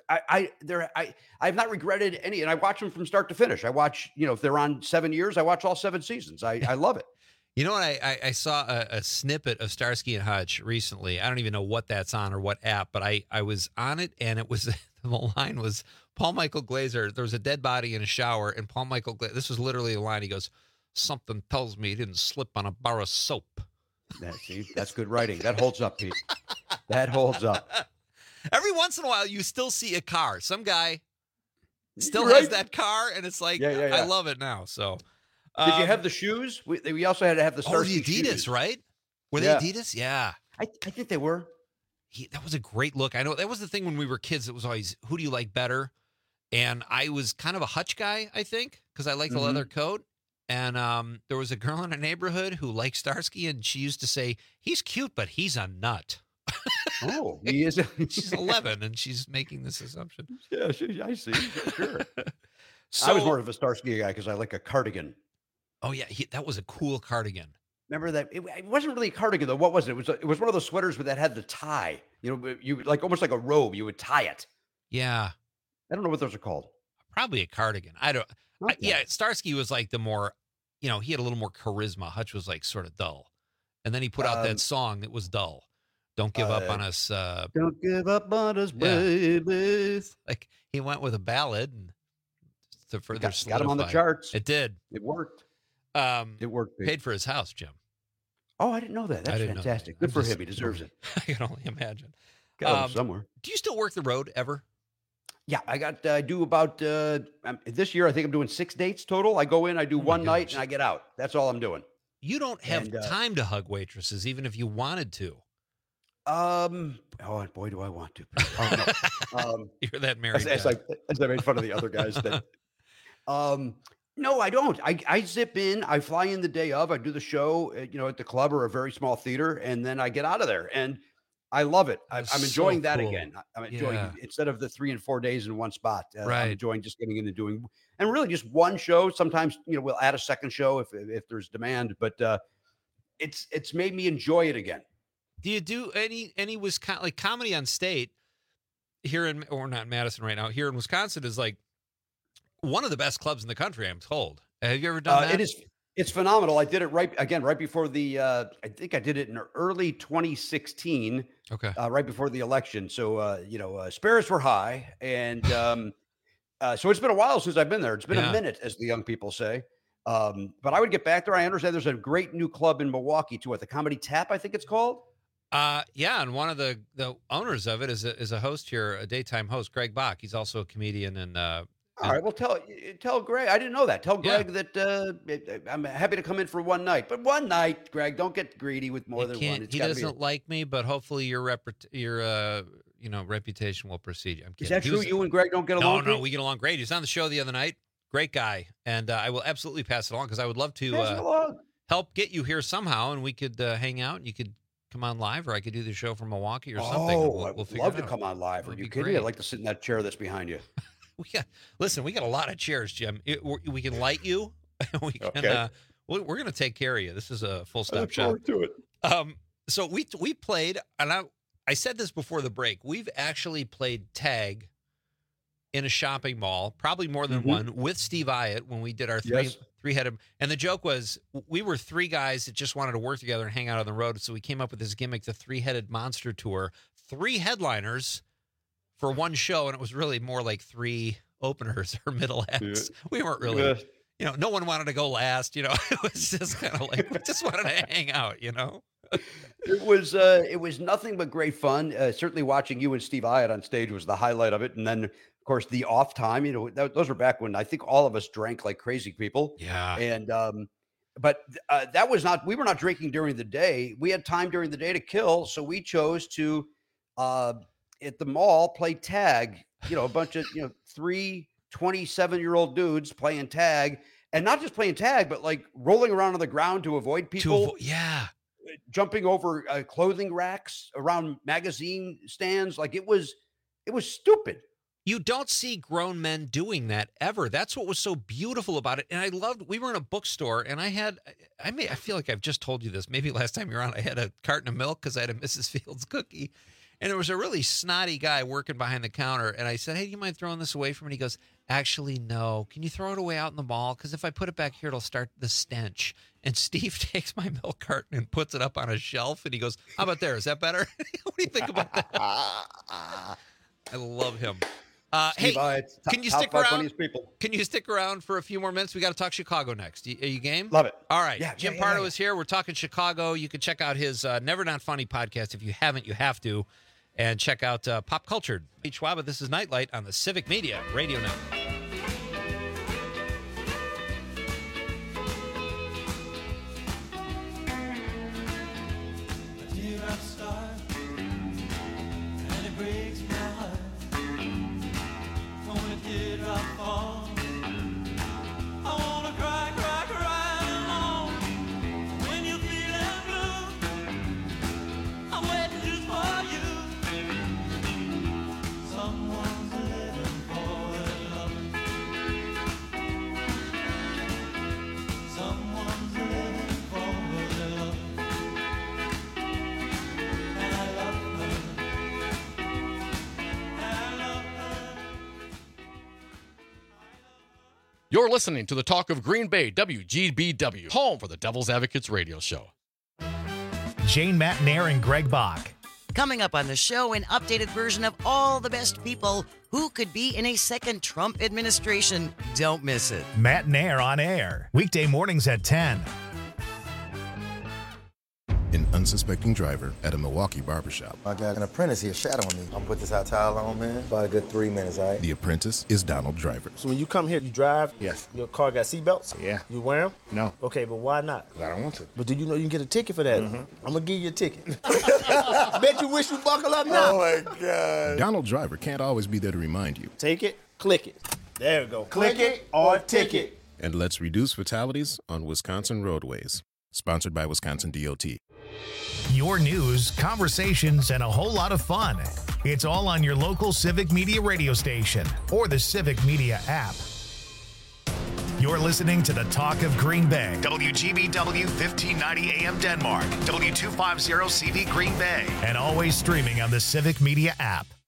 not regretted any, and I watch them from start to finish. I watch, if they're on 7 years, I watch all 7 seasons. I love it. You know what? I saw a snippet of Starsky and Hutch recently. I don't even know what that's on or what app, but I was on it, and it was the line was Paul Michael Glaser. There was a dead body in a shower, and Paul Michael Glaser. This was literally a line. He goes, "Something tells me he didn't slip on a bar of soap." That's good writing. That holds up, Pete. That holds up. Every once in a while, you still see a car. Some guy still has that car, and it's like, I love it now. So, did you have the shoes? We also had to have the Starsky the Adidas, shoes. Right? Were they Adidas? Yeah. I think they were. That was a great look. I know that was the thing when we were kids. It was always, who do you like better? And I was kind of a Hutch guy, I think, because I liked the leather coat. And there was a girl in our neighborhood who liked Starsky, and she used to say, he's cute, but he's a nut. Oh, he is. She's 11, and she's making this assumption. Yeah, I see. Sure. So, I was more of a Starsky guy because I like a cardigan. Oh yeah, that was a cool cardigan. Remember that? It wasn't really a cardigan though. What was it? It was one of those sweaters that had the tie. You like almost like a robe. You would tie it. Yeah. I don't know what those are called. Probably a cardigan. I don't. Starsky was like the more, he had a little more charisma. Hutch was like sort of dull, and then he put out that song that was dull. Don't give up on us. Don't give up on us, baby. Like he went with a ballad and to further got him on the charts. It did. It worked. It worked. Paid for his house, Jim. Oh, I didn't know that. That's fantastic. Good for him. He deserves it. I can only imagine. Got him somewhere. Do you still work the road ever? Yeah, I do about this year. I think I'm doing 6 dates total. I go in, I do one night, and I get out. That's all I'm doing. You don't have time to hug waitresses, even if you wanted to. Oh boy, do I want to. Oh, no. You're that married as I made fun of the other guys. That, no, I don't. I zip in. I fly in the day of. I do the show, at the club or a very small theater, and then I get out of there. And I love it. I'm enjoying that cool. again. I'm enjoying instead of the 3 and 4 days in one spot. I'm enjoying just getting into doing and really just one show. Sometimes we'll add a second show if there's demand, but it's made me enjoy it again. Do you do any Wisconsin, like Comedy on State here or not in Madison right now? Here in Wisconsin is like one of the best clubs in the country, I'm told. Have you ever done that? It is. It's phenomenal. I did it right before the. I think I did it in early 2016. Okay. Right before the election. So spirits were high, and so it's been a while since I've been there. It's been a minute, as the young people say. But I would get back there. I understand there's a great new club in Milwaukee too, at the Comedy Tap, I think it's called. And one of the owners of it is a host here, a daytime host, Greg Bach. He's also a comedian and. All right. Well, tell Greg. I didn't know that. Tell Greg that I'm happy to come in for one night, but one night, Greg. Don't get greedy with more than one. He doesn't like me, but hopefully your reputation will precede you. I'm kidding. Is that true? You and Greg don't get along? No, we get along great. He was on the show the other night. Great guy, and I will absolutely pass it along because I would love to help get you here somehow, and we could hang out, and you could come on live, or I could do the show from Milwaukee or something. Oh, I'd love to come on live. Are you kidding? I'd like to sit in that chair that's behind you. We got a lot of chairs, Jim. We can light you. We can. Okay. We're going to take care of you. This is a full stop shop. I look forward to it. So we played, and I said this before the break. We've actually played tag in a shopping mall, probably more than one, with Steve Iott when we did our three-headed. And the joke was we were three guys that just wanted to work together and hang out on the road. So we came up with this gimmick, the Three-Headed Monster Tour. 3 headliners for one show, and it was really more like 3 openers or middle acts. Yeah. We weren't really, no one wanted to go last. It was just kind of like we just wanted to hang out. It was nothing but great fun. Certainly watching you and Steve Iott on stage was the highlight of it, and then of course the off time. Those were back when I think all of us drank like crazy people. Yeah, and but that was not. We were not drinking during the day. We had time during the day to kill, so we chose to. At the mall, play tag, a bunch of, 3 27-year-old dudes playing tag, and not just playing tag, but like rolling around on the ground to avoid people. Jumping over clothing racks around magazine stands. Like it was stupid. You don't see grown men doing that ever. That's what was so beautiful about it. And I loved, we were in a bookstore and I feel like I've just told you this. Maybe last time you were on, I had a carton of milk because I had a Mrs. Fields cookie. And there was a really snotty guy working behind the counter. And I said, hey, do you mind throwing this away from me? He goes, actually, no. Can you throw it away out in the mall? Because if I put it back here, it'll start the stench. And Steve takes my milk carton and puts it up on a shelf. And he goes, how about there? Is that better? What do you think about that? I love him. Hey, can you stick around? Can you stick around for a few more minutes? We got to talk Chicago next. Are you game? Love it. All right. Jim Pardo is here. We're talking Chicago. You can check out his Never Not Funny podcast. If you haven't, you have to. And check out Pop Cultured. Pete Schwab, this is Nightlight on the Civic Media Radio Network. You're listening to the Talk of Green Bay, WGBW, home for the Devil's Advocates radio show. Jane Matnair and Greg Bach. Coming up on the show, an updated version of all the best people who could be in a second Trump administration. Don't miss it. Matnair on air, weekday mornings at 10. In unsuspecting driver at a Milwaukee barbershop. I got an apprentice here shadowing me. I'm gonna put this hot towel on, man. About a good 3 minutes, all right? The apprentice is Donald Driver. So when you come here, you drive? Yes. Your car got seatbelts? Yeah. You wear them? No. Okay, but why not? I don't want to. But do you know you can get a ticket for that? I'm gonna give you a ticket. Bet you wish you buckle up now. Oh my God. Donald Driver can't always be there to remind you. Take it, click it. There we go. Click it or ticket. And let's reduce fatalities on Wisconsin roadways. Sponsored by Wisconsin DOT. Your news, conversations, and a whole lot of fun. It's all on your local Civic Media radio station or the Civic Media app. You're listening to the Talk of Green Bay. WGBW 1590 AM Denmark. W250 CV Green Bay. And always streaming on the Civic Media app.